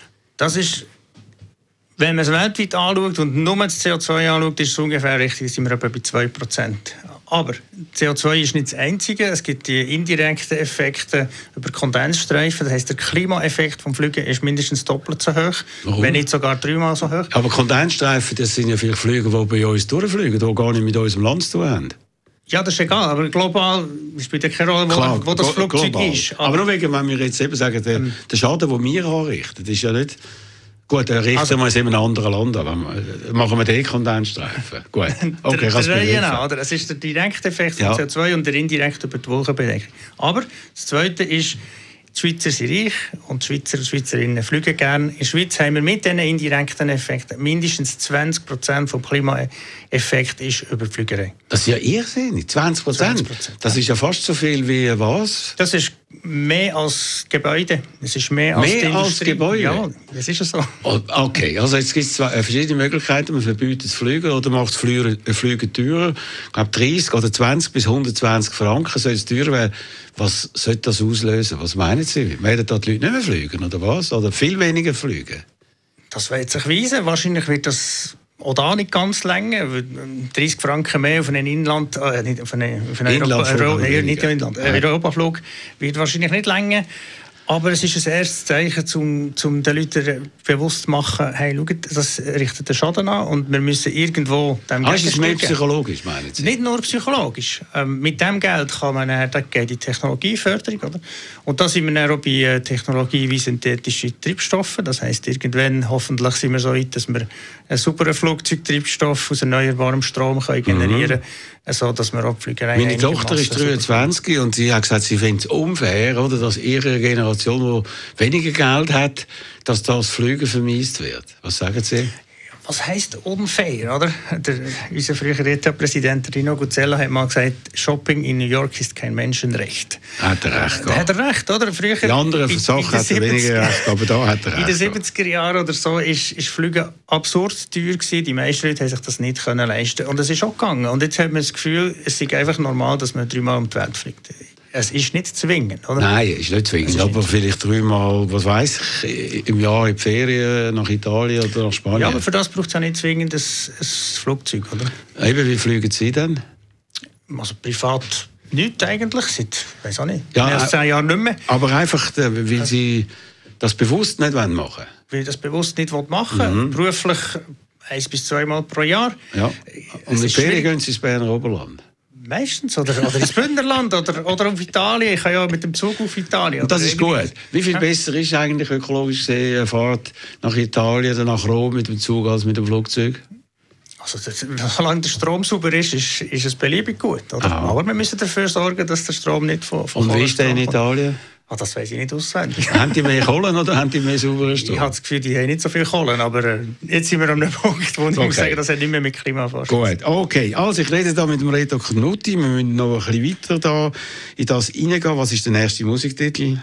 Das ist, wenn man es weltweit anschaut und nur das C O zwei anschaut, ist es ungefähr richtig, sind wir etwa bei zwei Prozent. Aber C O zwei ist nicht das Einzige. Es gibt die indirekten Effekte über Kondensstreifen. Das heisst, der Klimaeffekt vom Fliegen ist mindestens doppelt so hoch, Warum? wenn nicht sogar dreimal so hoch. Aber Kondensstreifen, das sind ja viele Flüge, die bei uns durchfliegen, die gar nicht mit unserem Land zu tun haben. Ja, das ist egal, aber global spielt ja keine Rolle, wo, Klar, wo das Flugzeug global. ist. Aber, aber nur wegen, wenn wir jetzt eben sagen, der, ähm, der Schaden, den wir anrichten, ist ja nicht... Gut, dann richten also, wir es in einem anderen Land an. Machen wir den Kondensstreifen. Gut. Okay, kannst du genau, oder? Es ist der direkte Effekt ja. von C O zwei und der indirekte über die Wolkenbedeckung. Aber das Zweite ist, die Schweizer sind reich und die Schweizer und Schweizerinnen fliegen gerne. In der Schweiz haben wir mit diesen indirekten Effekten mindestens zwanzig Prozent vom Klimaeffekt ist über die Fliegerei. Das ist ja irrsinnig, zwanzig Prozent. Das ist ja fast so viel wie was? Das ist mehr als Gebäude. Es ist mehr, mehr als, als Gebäude? Ja, das ist ja so. Okay, also jetzt gibt es zwei verschiedene Möglichkeiten. Man verbietet das Fliegen oder macht das Fliegen, äh, Fliegen teurer. Ich glaube dreißig oder zwanzig bis hundertzwanzig Franken soll es teurer werden. Was sollte das auslösen? Was meinen Sie? Werden da die Leute nicht mehr fliegen oder was? Oder viel weniger fliegen? Das wird sich weisen. Wahrscheinlich wird das auch nicht ganz länger. dreißig Franken mehr auf einen Inland, äh, nicht auf einen, auf einen Europa, Euro, äh, nicht Inland, äh, Europaflug wird wahrscheinlich nicht länger. Aber es ist ein erstes Zeichen, um, um den Leuten bewusst zu machen, hey, schaut, das richtet den Schaden an und wir müssen irgendwo dem Geld. Ah, ist es mehr psychologisch, meinen Sie? Nicht nur psychologisch. Ähm, mit dem Geld kann man dann, da geht die Technologieförderung, oder? Und da sind wir dann auch bei äh, Technologie wie synthetische Treibstoffe. Das heisst, irgendwann hoffentlich sind wir so weit, dass wir einen sauberen Flugzeugtreibstoff aus erneuerbarem Strom können generieren können. Mhm. So, dass wir Abflügerei Meine Tochter ist dreiundzwanzig und sie hat gesagt, sie findet es unfair, oder, dass ihre Generation, die weniger Geld hat, dass das Fliegen vermisst wird. Was sagen Sie? Was heisst unfair, oder? Der, unser früherer E T A-Präsident Rino Guzzella hat mal gesagt, Shopping in New York ist kein Menschenrecht. Hat er recht gehabt. Hat er recht, oder? Früher, die anderen Sachen hat er weniger recht, aber da hat er recht. In den siebziger Jahren oder so ist, ist Fliegen absurd teuer gewesen. Die meisten Leute haben sich das nicht können leisten. Und es ist auch gegangen. Und jetzt hat man das Gefühl, es ist einfach normal, dass man dreimal um die Welt fliegt. Es ist nicht zwingend, oder? Nein, es ist nicht zwingend. Ist aber nicht. Vielleicht dreimal, was weiss ich, im Jahr in die Ferien nach Italien oder nach Spanien. Ja, aber für das braucht es ja nicht zwingend ein, ein Flugzeug, oder? Eben, wie fliegen Sie denn? Also privat nicht eigentlich, seit, weiß auch nicht, ja, mehr als zehn Jahren nicht mehr. Aber einfach, weil Sie das bewusst nicht machen wollen? Weil ich das bewusst nicht machen will. Mhm. Beruflich eins bis zweimal pro Jahr. Ja. Und in die Ferien gehen Sie ins Berner Oberland? Meistens. Oder, oder ins Bündnerland oder, oder auf Italien. Ich kann ja mit dem Zug auf Italien. Und das ist gut. Wie viel besser ist eigentlich ökologisch gesehen eine Fahrt nach Italien oder nach Rom mit dem Zug als mit dem Flugzeug? Also, solange der Strom sauber ist, ist, ist es beliebig gut. Oder? Ah. Aber wir müssen dafür sorgen, dass der Strom nicht von, von Und wie ist der in Italien? Ah, das weiss ich nicht auswendig. Haben die mehr Kohlen oder haben die mehr sauberen Strom? Ich habe das Gefühl, die haben nicht so viel Kohlen, aber äh, jetzt sind wir an einem Punkt, wo ich okay. muss sagen, das hat nicht mehr mit Klimaforschung. Gut, okay. Also ich rede da mit dem Reto Knutti. Wir müssen noch ein bisschen weiter da in das reingehen. Was ist der nächste Musiktitel?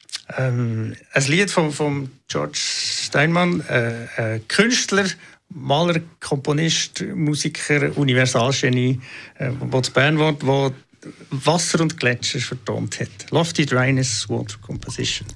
Ähm, ein Lied von, von George Steinmann, äh, äh, Künstler, Maler, Komponist, Musiker, Universalgenie, äh, der zu Bern wohnt, der Wasser und Gletscher vertont hat. Lofty Dryness Water Composition.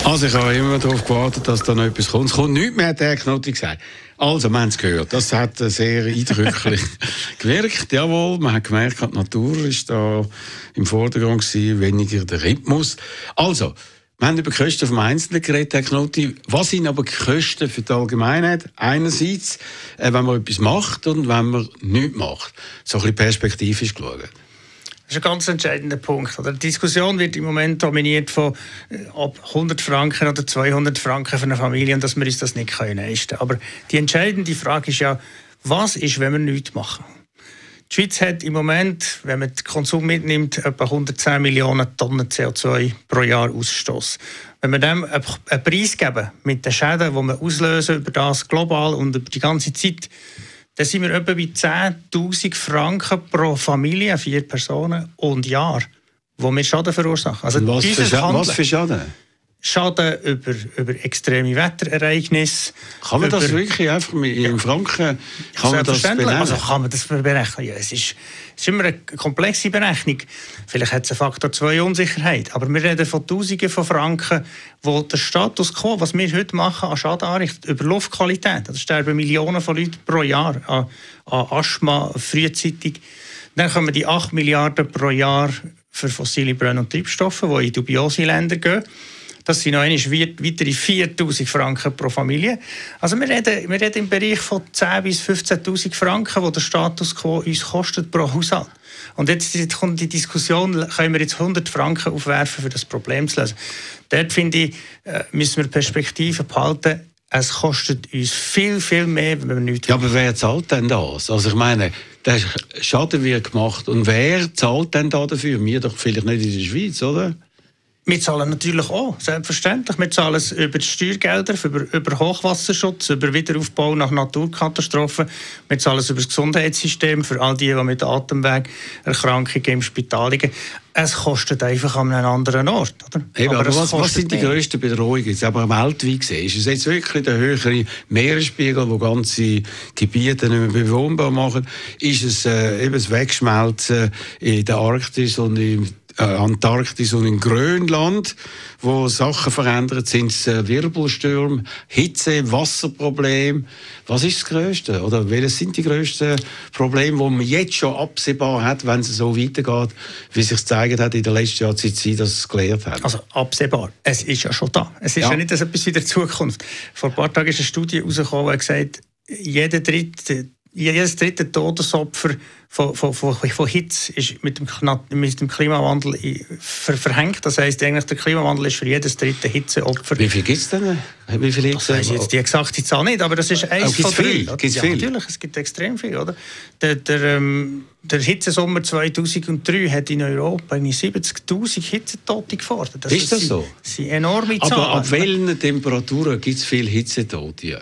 Also ich habe immer darauf gewartet, dass da noch etwas kommt. Es kommt nichts mehr, hat der Herr Knotti gesagt. Also, wir haben es gehört. Das hat sehr eindrücklich gewirkt. Jawohl, man hat gemerkt, die Natur ist da im Vordergrund gewesen, weniger der Rhythmus. Also, wir haben über die Kosten vom Einzelnen geredet, Herr Knotti. Was sind aber die Kosten für die Allgemeinheit? Einerseits, äh, wenn man etwas macht und wenn man nichts macht. So ein bisschen perspektivisch geschaut. Das ist ein ganz entscheidender Punkt. Die Diskussion wird im Moment dominiert von ab hundert Franken oder zweihundert Franken für eine Familie und dass wir uns das nicht leisten können. Aber die entscheidende Frage ist ja, was ist, wenn wir nichts machen? Die Schweiz hat im Moment, wenn man den Konsum mitnimmt, etwa hundertzehn Millionen Tonnen C O zwei pro Jahr Ausstoß. Wenn wir dem einen Preis geben mit den Schäden, die wir auslösen über das global und über die ganze Zeit, dann sind wir etwa bei zehntausend Franken pro Familie, vier Personen und Jahr, wo wir Schaden verursachen. Also was, für Schaden, was für Schaden? Schaden über, über extreme Wetterereignisse. Kann man über, das wirklich einfach mit in Franken kann man das benennen? Also kann man das berechnen? Ja, es ist, es ist immer eine komplexe Berechnung. Vielleicht hat es einen Faktor zwei Unsicherheit. Aber wir reden von Tausenden von Franken, wo der Status quo, was wir heute machen, an Schaden anrichtet, über Luftqualität. Also sterben Millionen von Leuten pro Jahr an, an Asthma frühzeitig. Dann kommen die acht Milliarden pro Jahr für fossile Brennstoffe und Treibstoffe, die in dubiose Länder gehen. Das sind noch einmal weitere viertausend Franken pro Familie. Also wir reden, wir reden im Bereich von zehntausend bis fünfzehntausend Franken, die der Status quo uns kostet pro Haushalt. Und jetzt kommt die Diskussion, können wir jetzt hundert Franken aufwerfen, für das Problem zu lösen. Dort, finde ich, müssen wir Perspektiven behalten. Es kostet uns viel, viel mehr, wenn wir nichts Ja, aber wer zahlt denn das? Also ich meine, der Schaden wird gemacht. Und wer zahlt denn da dafür? Wir doch vielleicht nicht in der Schweiz, oder? Wir zahlen natürlich auch, selbstverständlich. Wir zahlen es über die Steuergelder, über, über Hochwasserschutz, über Wiederaufbau nach Naturkatastrophen. Wir zahlen es über das Gesundheitssystem für all die, die mit Atemwegerkrankungen im Spital liegen. Es kostet einfach an einem anderen Ort. Oder? Eben, aber, aber was, was sind die mehr. grössten Bedrohungen? Jetzt aber weltweit gesehen. Ist es jetzt wirklich der höhere Meeresspiegel, der ganze Gebiete nicht mehr bewohnbar machen? Ist es äh, eben das Wegschmelzen in der Arktis und im Antarktis und in Grönland, wo Sachen verändert sind, Wirbelstürme, Hitze, Wasserprobleme. Was ist das Größte? Oder welches sind die grössten Probleme, die man jetzt schon absehbar hat, wenn es so weitergeht, wie sich gezeigt hat in der letzten Jahr, seit Sie das gelernt haben? Also absehbar. Es ist ja schon da. Es ist ja, ja nicht etwas in der Zukunft. Vor ein paar Tagen ist eine Studie herausgekommen, die gesagt, jeder dritte Jedes dritte Todesopfer von, von, von, von Hitze ist mit dem, mit dem Klimawandel ver, verhängt. Das heisst, eigentlich der Klimawandel ist für jedes dritte Hitzeopfer. Wie viel gibt es denn? Wie viel Hitze? Das jetzt die exakte Zahl nicht, aber das ist eins von drei. Viel? Gibt's ja, viel? Natürlich, es gibt extrem viel. Oder? Der, der, ähm, der Hitzesommer zweitausenddrei hat in Europa siebzigtausend Hitzetote gefordert. Das ist das sind, so? Das sind enorme Zahlen. Aber ab welchen Temperaturen gibt es viele Hitzetote?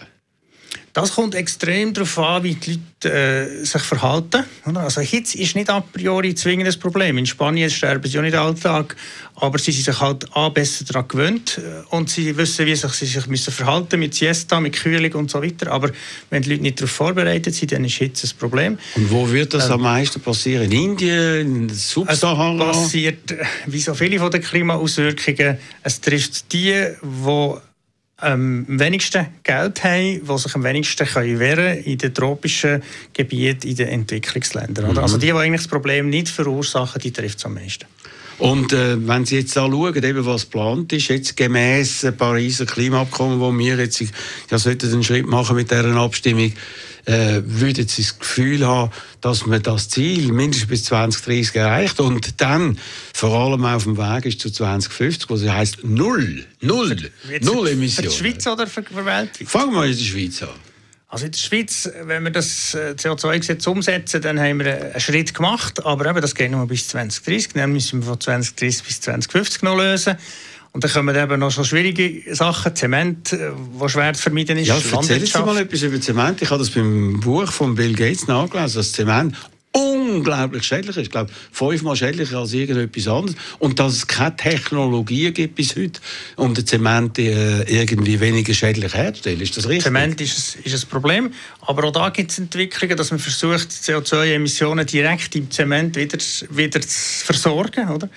Das kommt extrem darauf an, wie die Leute äh, sich verhalten. Also Hitze ist nicht a priori zwingend ein Problem. In Spanien sterben sie ja nicht alltag, aber sie sind sich halt A, besser daran gewöhnt und sie wissen, wie sich, sie sich müssen verhalten mit Siesta, mit Kühlung und so weiter. Aber wenn die Leute nicht darauf vorbereitet sind, dann ist Hitze ein Problem. Und wo wird das ähm, am meisten passieren? In Indien, in Subsahara? Es passiert, wie so viele von den Klimaauswirkungen, es trifft die, die am wenigsten Geld haben, die sich am wenigsten können wehren in den tropischen Gebieten, in den Entwicklungsländern. Mhm. Also die, die eigentlich das Problem nicht verursachen, die trifft es am meisten. Und äh, wenn Sie jetzt anschauen, eben was geplant ist, jetzt gemäss Pariser Klimaabkommen, wo wir jetzt ja, sollten einen Schritt machen mit dieser Abstimmung, äh, würden Sie das Gefühl haben, dass man das Ziel mindestens bis zwanzig dreißig erreicht und dann vor allem auf dem Weg ist zu zwanzig fünfzig, was heisst null, null, für, null Emissionen. Für die Schweiz oder für die weltweit? Fangen wir in der Schweiz an. Also in der Schweiz, wenn wir das C O zwei Gesetz umsetzen, dann haben wir einen Schritt gemacht, aber eben, das geht nur bis zwanzig dreißig, dann müssen wir von zwanzig dreißig bis zwanzig fünfzig noch lösen. Und dann kommen eben noch so schwierige Sachen, Zement, die schwer zu vermeiden ist. Ja, erzählen Sie mal etwas über Zement. Ich habe das beim Buch von Bill Gates nachgelesen, dass Zement unglaublich schädlich ist. Ich glaube, fünfmal schädlicher als irgendetwas anderes. Und dass es keine Technologie gibt bis heute, um den Zement äh, irgendwie weniger schädlich herzustellen. Ist das richtig? Zement ist, ist ein Problem. Aber auch da gibt es Entwicklungen, dass man versucht, C O zwei Emissionen direkt im Zement wieder, wieder zu versorgen. Oder?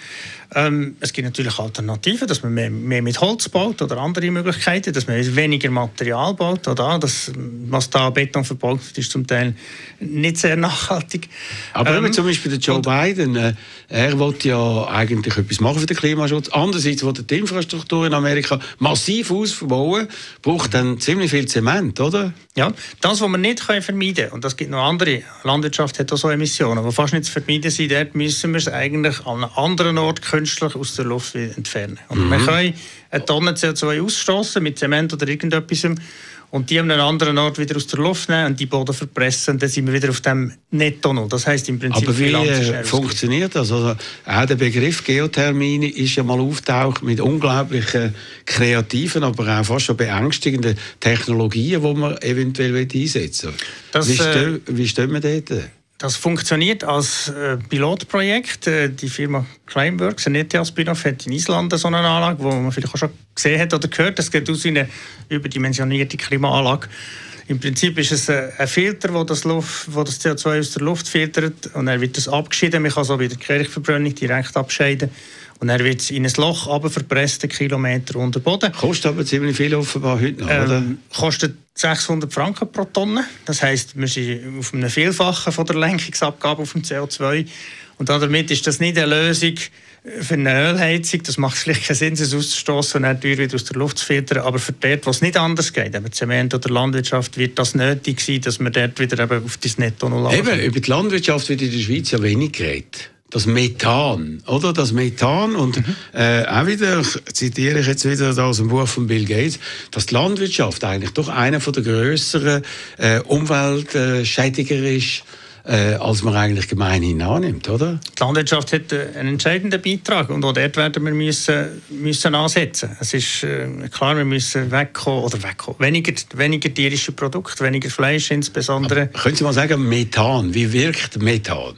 Ähm, es gibt natürlich Alternativen, dass man mehr, mehr mit Holz baut oder andere Möglichkeiten, dass man weniger Material baut. Oder das, was da Beton verbaut wird, ist zum Teil nicht sehr nachhaltig. Aber ähm, zum Beispiel der Joe Biden, äh, er will ja eigentlich etwas machen für den Klimaschutz. Andererseits will er die Infrastruktur in Amerika massiv ausbauen, braucht dann ziemlich viel Zement, oder? Ja, das, was wir nicht vermeiden können, und das gibt noch andere, Landwirtschaft hat auch so Emissionen, die fast nicht zu vermeiden sind, dort müssen wir es eigentlich an einem anderen Ort künstlich aus der Luft entfernen. Und mhm. wir können eine Tonne C O zwei ausstoßen mit Zement oder irgendetwas und die an einem anderen Ort wieder aus der Luft nehmen und die Boden verpressen, und dann sind wir wieder auf dem Netto null. Das heisst im Prinzip... Aber wie äh, funktioniert das? Also, auch der Begriff Geothermie ist ja mal auftaucht mit unglaublichen kreativen, aber auch fast schon beängstigenden Technologien, die man eventuell einsetzen will. Wie, äh, wie stehen wir dort? Das funktioniert als äh, Pilotprojekt. Äh, die Firma Climeworks, ein E T H-Spin-off, hat in Island so eine Anlage, die man vielleicht auch schon gesehen hat oder gehört. Das geht aus wie eine überdimensionierte Klimaanlage. Im Prinzip ist es ein Filter, wo das, Luft, wo das C O zwei aus der Luft filtert, und dann wird das abgeschieden. Man kann so wie der Kirchverbrennung direkt abscheiden. Und dann wird es in ein Loch runterverpresst, einen Kilometer unter Boden. Kostet aber ziemlich viel offenbar heute noch, ähm, oder? Kostet sechshundert Franken pro Tonne. Das heisst, wir sind auf einem Vielfachen von der Lenkungsabgabe auf dem C O zwei. Und damit ist das nicht eine Lösung für eine Ölheizung. Das macht vielleicht keinen Sinn, es auszustoßen und dann teuer wieder aus der Luft zu filtern. Aber für dort, wo es nicht anders geht, eben Zement oder Landwirtschaft, wird das nötig sein, dass wir dort wieder eben auf das Netto null Eben, über die Landwirtschaft wird in der Schweiz ja wenig geredet. Das Methan, oder? Das Methan und mhm. äh, auch wieder, zitiere ich jetzt wieder aus dem Buch von Bill Gates, dass die Landwirtschaft eigentlich doch einer der grösseren äh, Umweltschädiger ist, äh, als man eigentlich gemeinhin annimmt, oder? Die Landwirtschaft hat äh, einen entscheidenden Beitrag und auch dort werden wir müssen, müssen ansetzen. Es ist äh, klar, wir müssen wegkommen, oder wegkommen, weniger, weniger tierische Produkte, weniger Fleisch insbesondere. Aber können Sie mal sagen, Methan, wie wirkt Methan?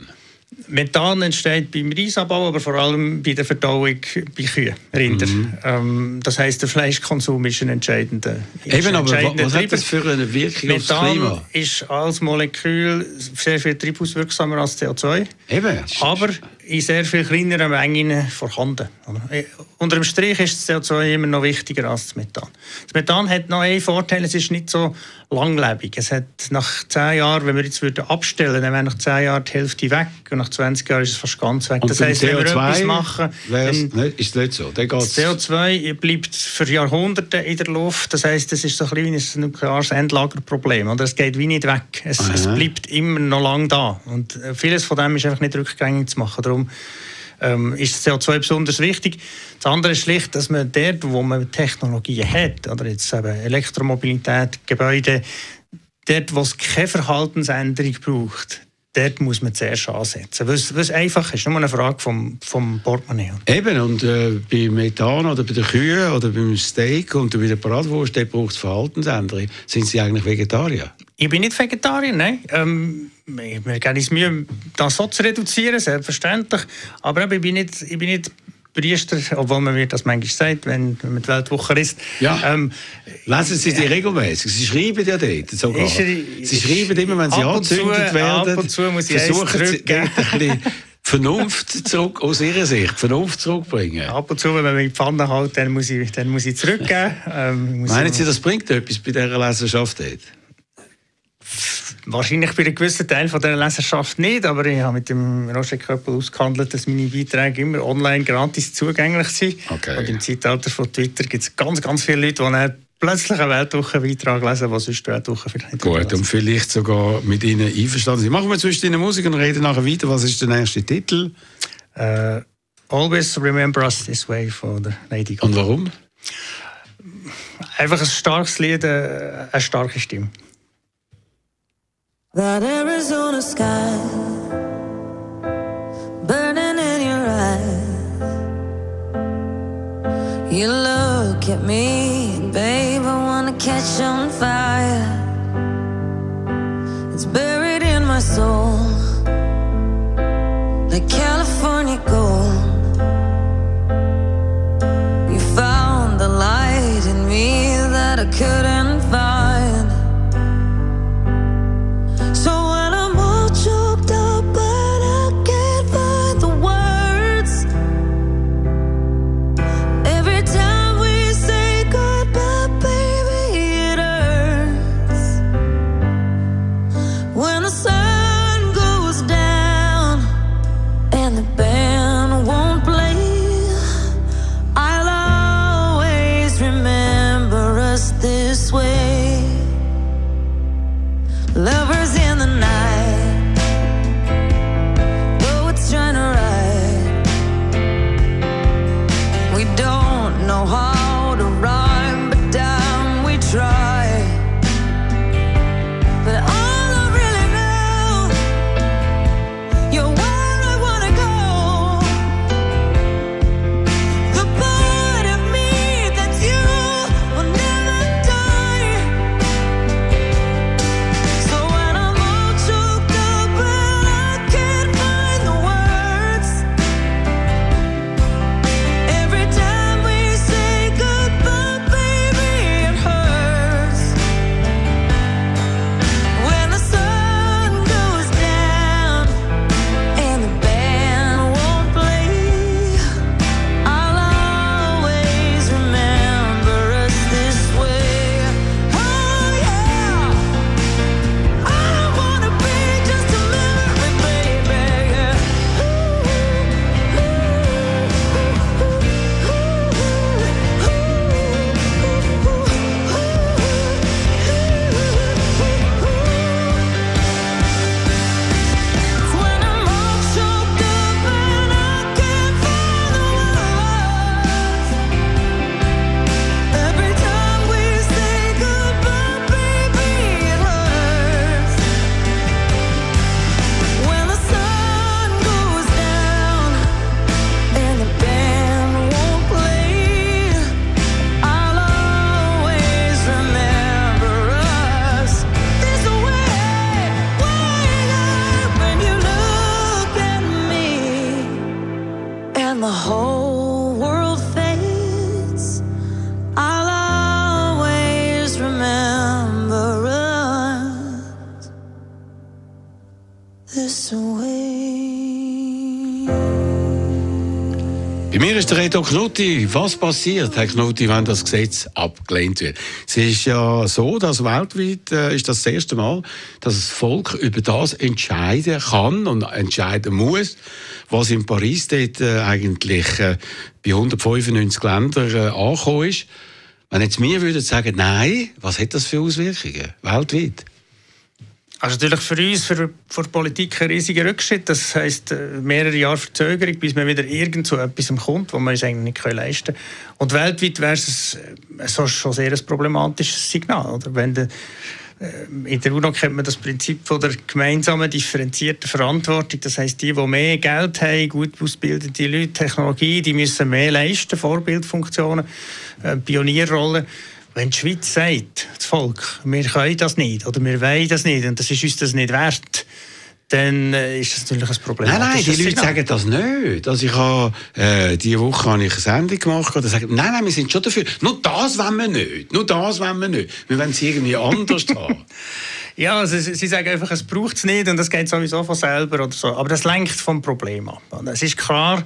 Methan entsteht beim Reisabbau, aber vor allem bei der Verdauung bei Kühen, Rindern. Mhm. Ähm, das heisst, der Fleischkonsum ist ein entscheidender. Eben, aber was hat das für eine Wirkung aufs Klima? Methan ist als Molekül sehr viel treibhauswirksamer als C O zwei. Eben. Aber in sehr viel kleineren Mengen vorhanden. Unter dem Strich ist das C O zwei immer noch wichtiger als das Methan. Das Methan hat noch einen Vorteil, es ist nicht so langlebig. Es hat nach zehn Jahren, wenn wir jetzt würden abstellen, dann wäre nach zehn Jahren die Hälfte weg und nach zwanzig Jahren ist es fast ganz weg. Und das heisst, wenn wir etwas machen, dann ist das nicht so. Das C O zwei bleibt für Jahrhunderte in der Luft. Das heisst, es ist so ein kleines nukleares Endlagerproblem. Oder es geht wie nicht weg. Es, es bleibt immer noch lange da. Und vieles von dem ist einfach nicht rückgängig zu machen. Darum ähm, ist das C O zwei besonders wichtig. Das andere ist schlicht, dass man dort, wo man Technologien hat, oder jetzt eben Elektromobilität, Gebäude, dort, wo es keine Verhaltensänderung braucht, dort muss man zuerst ansetzen. Weil es einfach ist, nur eine Frage vom, vom Portemonnaie. Eben, und äh, bei Methan oder bei den Kühen oder beim Steak und bei der Bratwurst, dort braucht es Verhaltensänderung. Sind Sie eigentlich Vegetarier? Ich bin nicht Vegetarier, nein. Ähm, wir geben uns Mühe, das so zu reduzieren, selbstverständlich. Aber ich bin nicht, ich bin nicht Priester, obwohl man mir das manchmal sagt, wenn man die Weltwoche isst. Ja. Ähm, Lesen Sie die regelmäßig? Sie schreiben ja dort sogar. Ist, Sie schreiben immer, wenn Sie angezündet werden. Ab und zu muss ich versuchen Sie ein bisschen Vernunft zurück, aus Ihrer Sicht, Vernunft zurückbringen. Ab und zu, wenn man mich in die Pfanne hält, dann muss ich, dann muss ich zurückgeben. Ähm, muss Meinen Sie, das bringt etwas bei dieser Leserschaft dort? Wahrscheinlich bei einem gewissen Teil von dieser Leserschaft nicht, aber ich habe mit dem Roger Köppel ausgehandelt, dass meine Beiträge immer online gratis zugänglich sind. Okay. Und im Zeitalter von Twitter gibt es ganz, ganz viele Leute, die dann plötzlich einen Weltwochen-Beitrag lesen, was sonst die Weltwoche vielleicht nicht. Gut, und vielleicht sogar mit Ihnen einverstanden sind. Machen wir zwischen Ihnen Musik und reden nachher weiter. Was ist der nächste Titel? Uh, Always Remember Us This Way von der Lady Gaga. Und warum? Einfach ein starkes Lied, eine starke Stimme. That Arizona sky burning in your eyes. You look at me, and babe, I wanna catch on fire. It's buried in my soul, like California gold. You found the light in me that I couldn't find. lovers in the night. Though it's trying to ride, we don't know how to rhyme, but damn, we try. But all I really know, you're where I wanna go. The part of me that's you will never die. So when I'm all choked up and I can't find the words, every time we say goodbye, baby, it hurts. When the sun goes down and the band won't play, I'll always remember us this way. Oh yeah, I don't wanna be just a memory, baby. When I'm all choked up and I can't find the words, every time we say goodbye, baby, it hurts. When the sun goes down and the band won't play, I'll always remember us this way. When you look at me and the whole world fades, I'll always remember us this way. Bei mir ist der Reto Knutti. Was passiert, Herr Knutti, wenn das Gesetz abgelehnt wird? Es ist ja so, dass weltweit äh, ist das, das erste Mal, dass das Volk über das entscheiden kann und entscheiden muss, was in Paris dort äh, eigentlich äh, bei hundertfünfundneunzig Ländern äh, angekommen ist. Wenn jetzt wir würden sagen, nein, was hat das für Auswirkungen weltweit? Also natürlich für uns, für, für die Politik, ein riesiger Rückschritt. Das heisst, mehrere Jahre Verzögerung, bis man wieder irgend zu etwas kommt, was man uns eigentlich nicht leisten können. Und weltweit wäre es so schon sehr ein problematisches Signal. Oder? Wenn de, in der UNO kennt man das Prinzip von der gemeinsamen, differenzierten Verantwortung. Das heisst, die, die mehr Geld haben, gut ausgebildete Leute, Technologie, die müssen mehr leisten, Vorbildfunktionen, äh, Pionierrollen. Wenn die Schweiz sagt, das Volk, wir können das nicht oder wir wollen das nicht und das ist uns das nicht wert, dann ist das natürlich ein Problem. Nein, nein, die Leute sagen das nicht. Also ich habe, äh, diese Woche habe ich eine Sendung gemacht und sagen, nein, nein, wir sind schon dafür. Nur das wollen wir nicht. Nur das wollen wir nicht. Wir wollen es irgendwie anders haben. Ja, also sie sagen einfach, es braucht es nicht und das geht sowieso von selber oder so. Aber das lenkt vom Problem ab. Und es ist klar,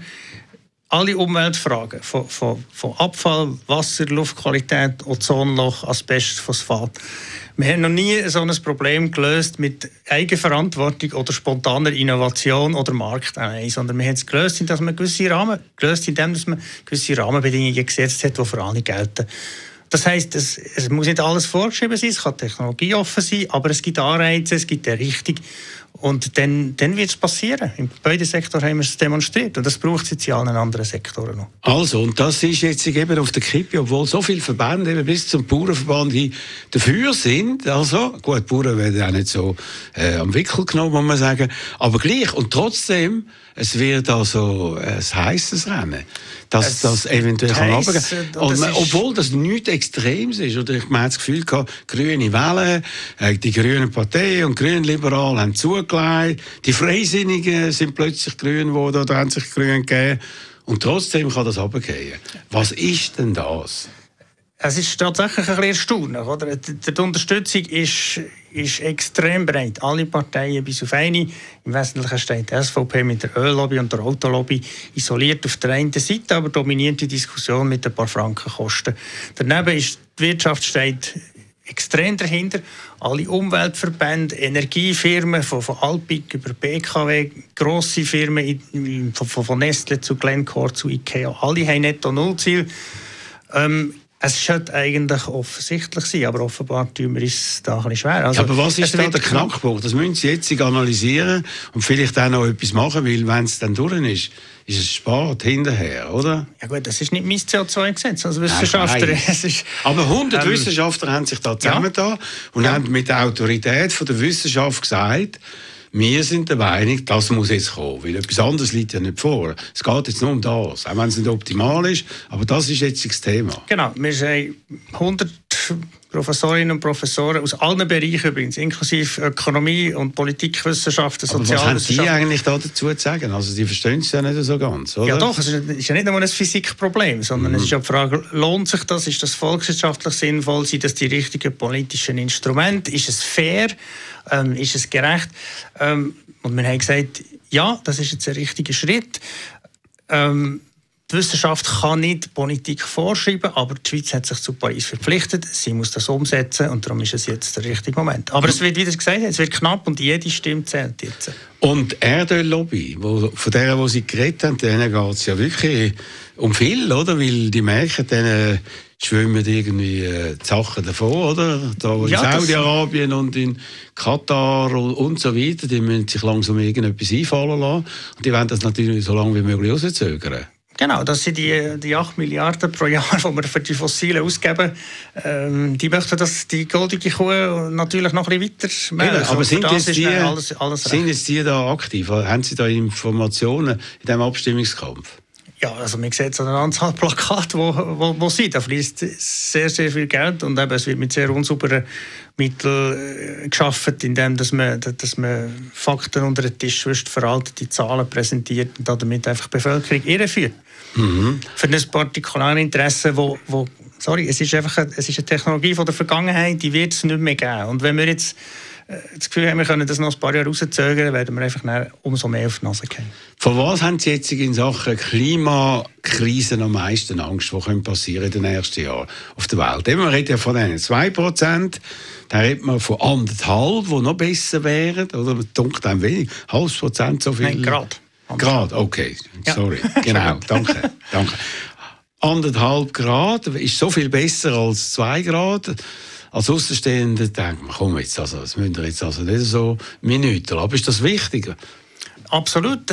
alle Umweltfragen, von, von, von Abfall, Wasser, Luftqualität, Ozonloch, Asbest, Phosphat. Wir haben noch nie so ein Problem gelöst mit Eigenverantwortung oder spontaner Innovation oder Markteinheit, sondern wir haben es gelöst, indem man gewisse Rahmen, gelöst, indem man gewisse Rahmenbedingungen gesetzt hat, die für alle gelten. Das heisst, es, es muss nicht alles vorgeschrieben sein, es kann technologieoffen sein, aber es gibt Anreize, es gibt eine Richtung. Und dann, dann wird es passieren. Im Gebäudesektor haben wir es demonstriert. Und das braucht es jetzt in allen anderen Sektoren noch. Also, und das ist jetzt eben auf der Kippe, obwohl so viele Verbände eben bis zum Bauernverband hin dafür sind. Also, gut, die Bauern werden auch nicht so äh, am Wickel genommen, muss man sagen. Aber gleich. Und trotzdem, es wird also ein heisses Rennen, dass es das eventuell kann runtergehen kann. Und man, obwohl das nichts Extremes ist. Oder ich habe das Gefühl gehabt, grüne Wellen, äh, die grüne Partei und Grünliberalen haben zugelegt. Die Freisinnigen sind plötzlich grün geworden oder haben sich grün gegeben. Und trotzdem kann das runtergehen. Was ist denn das? Es ist tatsächlich ein bisschen erstaunlich. Oder? Die Unterstützung ist, ist extrem breit. Alle Parteien bis auf eine. Im Wesentlichen steht die S V P mit der Öllobby und der Autolobby isoliert auf der einen Seite, aber dominiert die Diskussion mit ein paar Frankenkosten. Daneben ist die Wirtschaft steht extrem dahinter. Alle Umweltverbände, Energiefirmen, von, von Alpic über B K W, grosse Firmen, von, von Nestle zu Glencore zu Ikea, alle haben Netto-Null-Ziel. Ähm, Es sollte eigentlich offensichtlich sein, aber offenbar tun wir es da ein bisschen schwer. Also, ja, aber was ist da der Knackpunkt? Das müssen Sie jetzt analysieren und vielleicht auch noch etwas machen, weil wenn es dann durch ist, ist es spät hinterher, oder? Ja gut, das ist nicht mein C O zwei Gesetz als Wissenschaftler. Nein, es ist, aber hundert ähm, Wissenschaftler haben sich da zusammengetan ja. und ja. haben mit der Autorität von der Wissenschaft gesagt, wir sind der Meinung, das muss jetzt kommen, weil etwas anderes liegt ja nicht vor. Es geht jetzt nur um das, auch wenn es nicht optimal ist, aber das ist jetzt das Thema. Genau, wir sind hundert Professorinnen und Professoren aus allen Bereichen übrigens, inklusive Ökonomie und Politikwissenschaften, Sozialwissenschaften. Was haben die eigentlich da dazu zu sagen? Also die verstehen es ja nicht so ganz, oder? Ja doch, es ist ja nicht nur ein Physikproblem, sondern mhm. es ist ja die Frage, lohnt sich das, ist das volkswirtschaftlich sinnvoll, sind das die richtigen politischen Instrumente, ist es fair, ähm, ist es gerecht? Ähm, und wir haben gesagt, ja, das ist jetzt ein richtiger Schritt. Ähm, Die Wissenschaft kann nicht Politik vorschreiben, aber die Schweiz hat sich zu Paris verpflichtet. Sie muss das umsetzen und darum ist es jetzt der richtige Moment. Aber es wird, wie das gesagt, es wird knapp und jede Stimme zählt jetzt. Und die Erdöllobby, wo, von der, wo Sie geredet haben, denen geht es ja wirklich um viel, oder? Weil die merken, denen schwimmen irgendwie äh, die Sachen davon, oder? Da in ja, Saudi-Arabien und in Katar und, und so weiter, die müssen sich langsam irgendetwas einfallen lassen. Und die wollen das natürlich so lange wie möglich rauszögern. Genau, das sind die, die acht Milliarden pro Jahr, die wir für die Fossilen ausgeben. Ähm, die möchten, dass die goldige Kuh natürlich noch ein bisschen weiter melken. Aber sind jetzt, die, alles, alles sind jetzt die da aktiv? Haben Sie da Informationen in diesem Abstimmungskampf? Ja, also man sieht so eine Anzahl Plakate, wo, wo, wo sind. Da fließt sehr, sehr viel Geld und eben, es wird mit sehr unsauberen Mitteln äh, geschaffen, indem dass man, dass man Fakten unter den Tisch wischt, veraltete Zahlen präsentiert und damit einfach die Bevölkerung irreführt. Mhm. Für ein partikulares Interesse, wo, wo sorry, es ist einfach eine, es ist eine Technologie von der Vergangenheit, die wird es nicht mehr geben. Und wenn wir jetzt das Gefühl haben, wir können das noch ein paar Jahre rauszögern, werden wir einfach umso mehr auf die Nase gehen. Von was haben Sie jetzt in Sachen Klimakrise am meisten Angst, was passieren in den nächsten Jahren auf der Welt? Man redet ja von den zwei Prozent, dann redet man von anderthalb, die noch besser wären, oder man denkt einem wenig, halbes Prozent so viel? Nein, Grad. Grad, okay, sorry, ja. Genau, danke, danke. Anderthalb Grad ist so viel besser als zwei Grad. Als Außenstehender denkt man, komm jetzt, also, das müssen wir jetzt also nicht so Minuten. Aber ist das wichtiger? Absolut.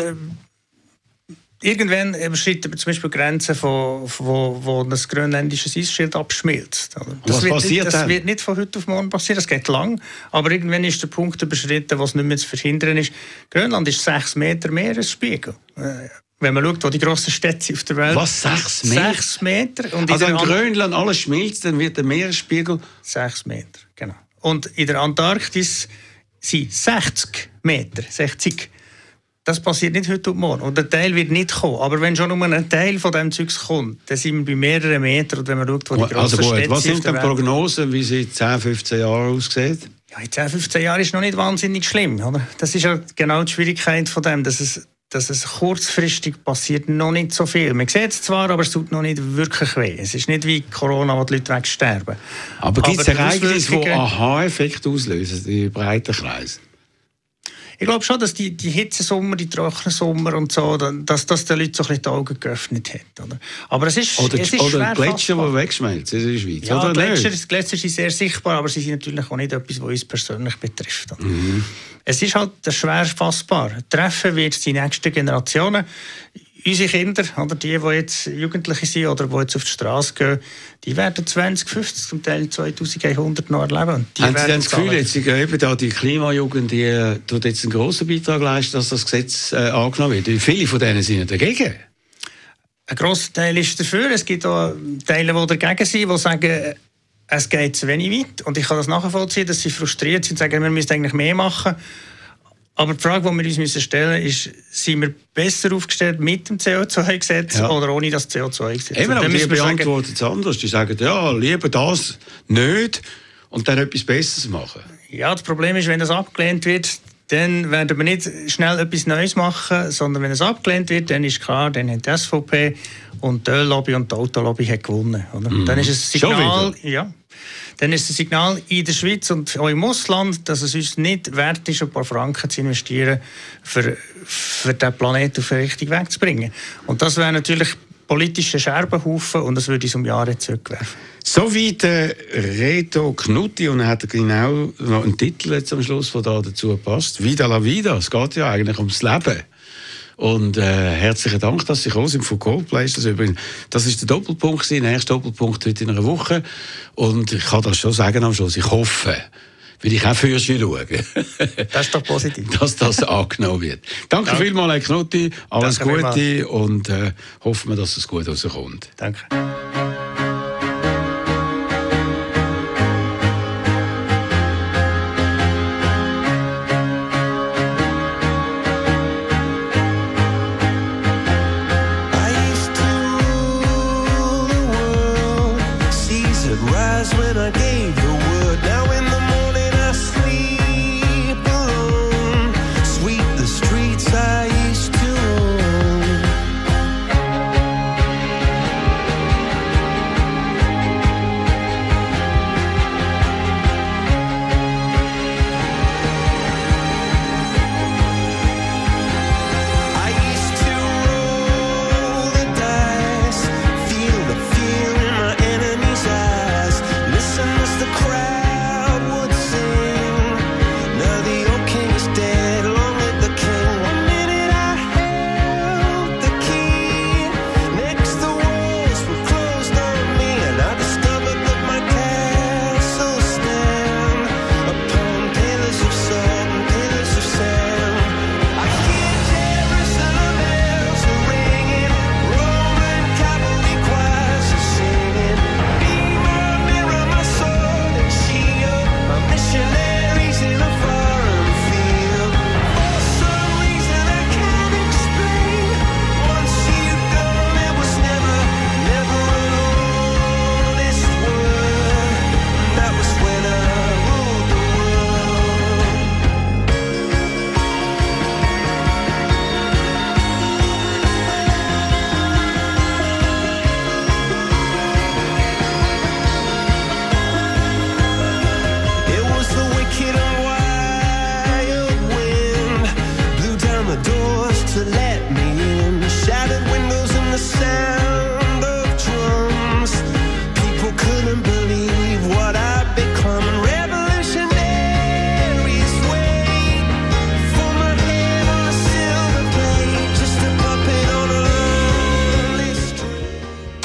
Irgendwann überschreiten wir zum Beispiel Grenzen, von, wo, wo das grönländische Eisschild abschmilzt. Das, was wird passiert nicht, das dann? wird nicht von heute auf morgen passieren, das geht lang. Aber irgendwann ist der Punkt überschritten, wo es nicht mehr zu verhindern ist. Grönland ist sechs Meter Meeresspiegel. Wenn man schaut, wo die grossen Städte sind auf der Welt. Was, sechs Meter? Sechs Meter. Und also in An- Grönland alles schmilzt, dann wird der Meeresspiegel... Sechs Meter, genau. Und in der Antarktis sind sechzig Meter, sechzig. Das passiert nicht heute und morgen. Und der Teil wird nicht kommen. Aber wenn schon nur ein Teil von diesem Zeugs kommt, dann sind wir bei mehreren Metern. Und wenn man schaut, wo die grossen also gut, Städte was sind sind denn Prognosen, wie sie in zehn, fünfzehn Jahren aussehen? Ja, in zehn, fünfzehn Jahren ist noch nicht wahnsinnig schlimm. Oder? Das ist ja genau die Schwierigkeit von dem, dass es dass es kurzfristig passiert noch nicht so viel. Man sieht es zwar, aber es tut noch nicht wirklich weh. Es ist nicht wie Corona, wo die Leute wegsterben. Aber gibt es Ereignisse, die Aha-Effekt auslösen, die breiten Kreise? Ich glaube schon, dass die, die Hitzesommer, die trockenen Sommer und so, dass das den Leuten so ein bisschen die Augen geöffnet hat. Oder? Aber es ist, oder es ist oder schwer Gletscher, die wegschmelzen in der Schweiz. Ja, oder Gletscher, die Gletscher sind sehr sichtbar, aber sie sind natürlich auch nicht etwas, was uns persönlich betrifft. Mhm. Es ist halt schwer fassbar. Treffen wird es die nächsten Generationen. Unsere Kinder, oder die, die jetzt Jugendliche sind oder die jetzt auf die Straße gehen, die werden zwanzig fünfzig, zum Teil zweitausendeinhundert noch erleben. Die haben Sie denn das Gefühl, zahlen. jetzt, eben da die Klimajugend, die äh, tut jetzt einen grossen Beitrag leisten, dass das Gesetz äh, angenommen wird? Viele von denen sind ja dagegen. Ein grosser Teil ist dafür. Es gibt auch Teile, die dagegen sind, die sagen, es geht zu wenig weit. Und ich kann das nachvollziehen, dass sie frustriert sind und sagen, wir müssen eigentlich mehr machen. Aber die Frage, die wir uns stellen müssen, ist, sind wir besser aufgestellt mit dem C O zwei Gesetz ja. oder ohne das C O zwei Gesetz? Eben, aber die beantworten es anders. Die sagen, ja, lieber das nicht und dann etwas Besseres machen. Ja, das Problem ist, wenn das abgelehnt wird, dann werden wir nicht schnell etwas Neues machen, sondern wenn es abgelehnt wird, dann ist klar, dann hat die S V P und die Öllobby und die Autolobby hat gewonnen. Oder? Mhm. Dann ist es ein Signal, ja, dann ist es ein Signal in der Schweiz und auch im Ausland, dass es uns nicht wert ist, ein paar Franken zu investieren, für, für den Planeten auf den richtigen Weg zu bringen. Und das wäre natürlich politischer Scherbenhaufen und das würde ich um Jahre zurückwerfen. Soweit äh, Reto Knutti, und er hat genau noch einen Titel jetzt am Schluss, der da dazu passt. Vida la vida, es geht ja eigentlich ums Leben. Und äh, herzlichen Dank, dass Sie gekommen sind von Coldplay. Das, übrigens, das ist der Doppelpunkt, der erste Doppelpunkt heute in einer Woche. Und ich kann das schon sagen am Schluss, ich hoffe, will ich auch für Sie schauen. Das ist doch positiv. Dass das angenommen wird. Danke, Danke. vielmals, Herr Knutti. Alles Danke Gute vielmals. Und äh, hoffen wir, dass es gut rauskommt. Danke. When I gave the word, now in the morning I sleep alone. Sweep the streets I used to own. I used to roll the dice, feel the fear in my enemy's eyes. Listen as the crowd would sing. Now the old king is dead, long live the king. One minute I held the key. Next the walls were closed on me, and I discovered that my castle stand upon pillars of salt and pillars of sand. I hear Jerusalem bells are ringing, Roman cavalry choirs are singing. Be my mirror, my sword and shield, my missionaries in a foreign field. For some reason I can't explain, once you've gone there was never, never an honest word. That was when I ruled the world. It was the wicked and wild wind, blew down the doors to let me in, shattered windows and the sound of drums. People couldn't believe what I'd become. Revolutionaries wait for my head on a silver plate, just a puppet on a lonely string.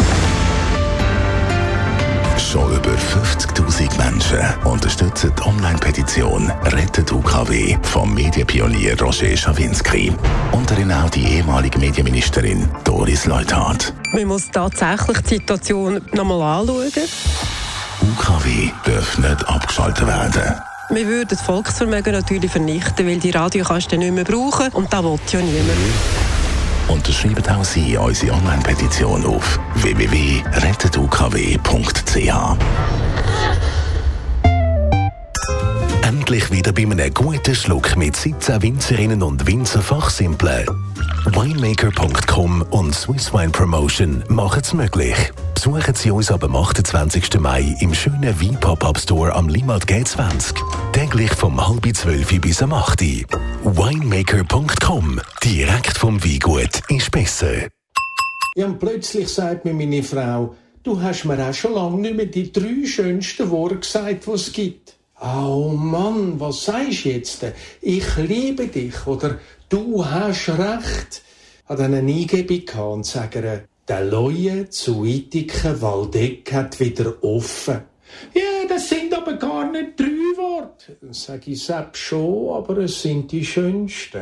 Schon über fünfzigtausend Menschen unterstützen die Online-Petition «Rettet U K W» vom Medienpionier Roger Schawinski. Unter ihnen auch die ehemalige Medienministerin Doris Leuthard. Man muss tatsächlich die Situation nochmal anschauen. U K W darf nicht abgeschaltet werden. Wir würden das Volksvermögen natürlich vernichten, weil die Radio kannst du nicht mehr brauchen und das will ja niemand. Unterschreibt auch Sie unsere Online-Petition auf w w w punkt rettet u k w punkt c h. Endlich wieder bei einem guten Schluck mit siebzehn Winzerinnen und Winzer Fachsimpeln. Winemaker punkt com und Swiss Wine Promotion machen es möglich. Besuchen Sie uns ab dem achtundzwanzigsten Mai im schönen Wein-Pop-Up-Store am Limmat G zwanzig. Täglich vom halb zwölf bis am acht Uhr. Winemaker punkt com. Direkt vom Weingut ist besser. Ja, und plötzlich sagt mir meine Frau, du hast mir auch schon lange nicht mehr die drei schönsten Worte gesagt, die es gibt. Oh Mann, was sagst du jetzt? Ich liebe dich oder du hast recht. Ich hatte eine Eingebung und sage ihr, der Leue zu Ittiken Waldeck hat wieder offen. Ja, das sind aber gar nicht drei Worte. Dann sage ich selbst schon, aber es sind die schönsten.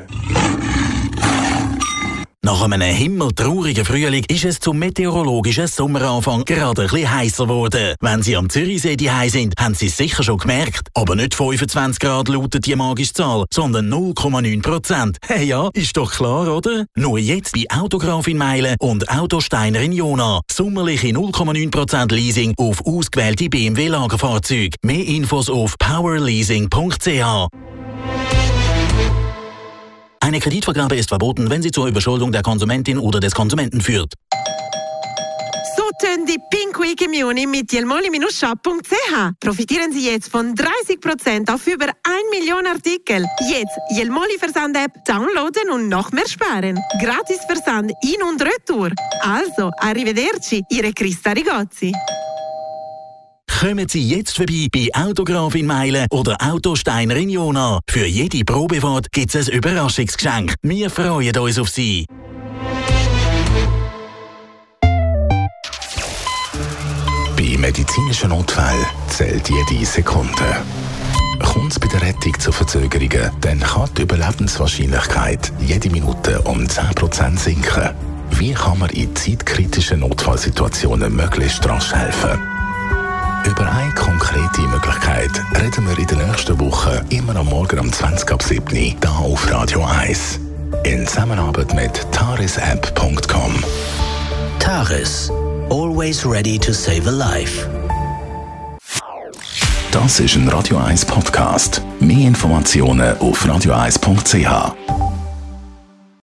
Nach einem himmeltraurigen Frühling ist es zum meteorologischen Sommeranfang gerade ein bisschen heißer geworden. Wenn Sie am Zürichsee daheim sind, haben Sie es sicher schon gemerkt. Aber nicht fünfundzwanzig Grad lautet die magische Zahl, sondern null Komma neun Prozent. Hey ja, ist doch klar, oder? Nur jetzt bei Autograf in Meilen und Autosteiner in Jona. Sommerliche null Komma neun Prozent Leasing auf ausgewählte B M W-Lagerfahrzeuge. Mehr Infos auf powerleasing punkt c h. Eine Kreditvergabe ist verboten, wenn sie zur Überschuldung der Konsumentin oder des Konsumenten führt. So, tönde Pink Week Immune mit jelmoli shop punkt c h. Profitieren Sie jetzt von dreißig Prozent auf über eine Million Artikel. Jetzt Jelmoli Versand-App downloaden und noch mehr sparen. Gratis Versand in- und retour. Also, arrivederci, Ihre Christa Rigozzi. Kommen Sie jetzt vorbei bei Autograf in Meilen oder Autosteiner in Jona. Für jede Probefahrt gibt es ein Überraschungsgeschenk. Wir freuen uns auf Sie. Bei medizinischen Notfällen zählt jede Sekunde. Kommt es bei der Rettung zu Verzögerungen, dann kann die Überlebenswahrscheinlichkeit jede Minute um zehn Prozent sinken. Wie kann man in zeitkritischen Notfallsituationen möglichst rasch helfen? Über eine konkrete Möglichkeit reden wir in der nächsten Woche immer am Morgen um zwanzig ab sieben Uhr hier auf Radio eins. In Zusammenarbeit mit taris app punkt com. Taris. Always ready to save a life. Das ist ein Radio eins Podcast. Mehr Informationen auf radio eins punkt c h.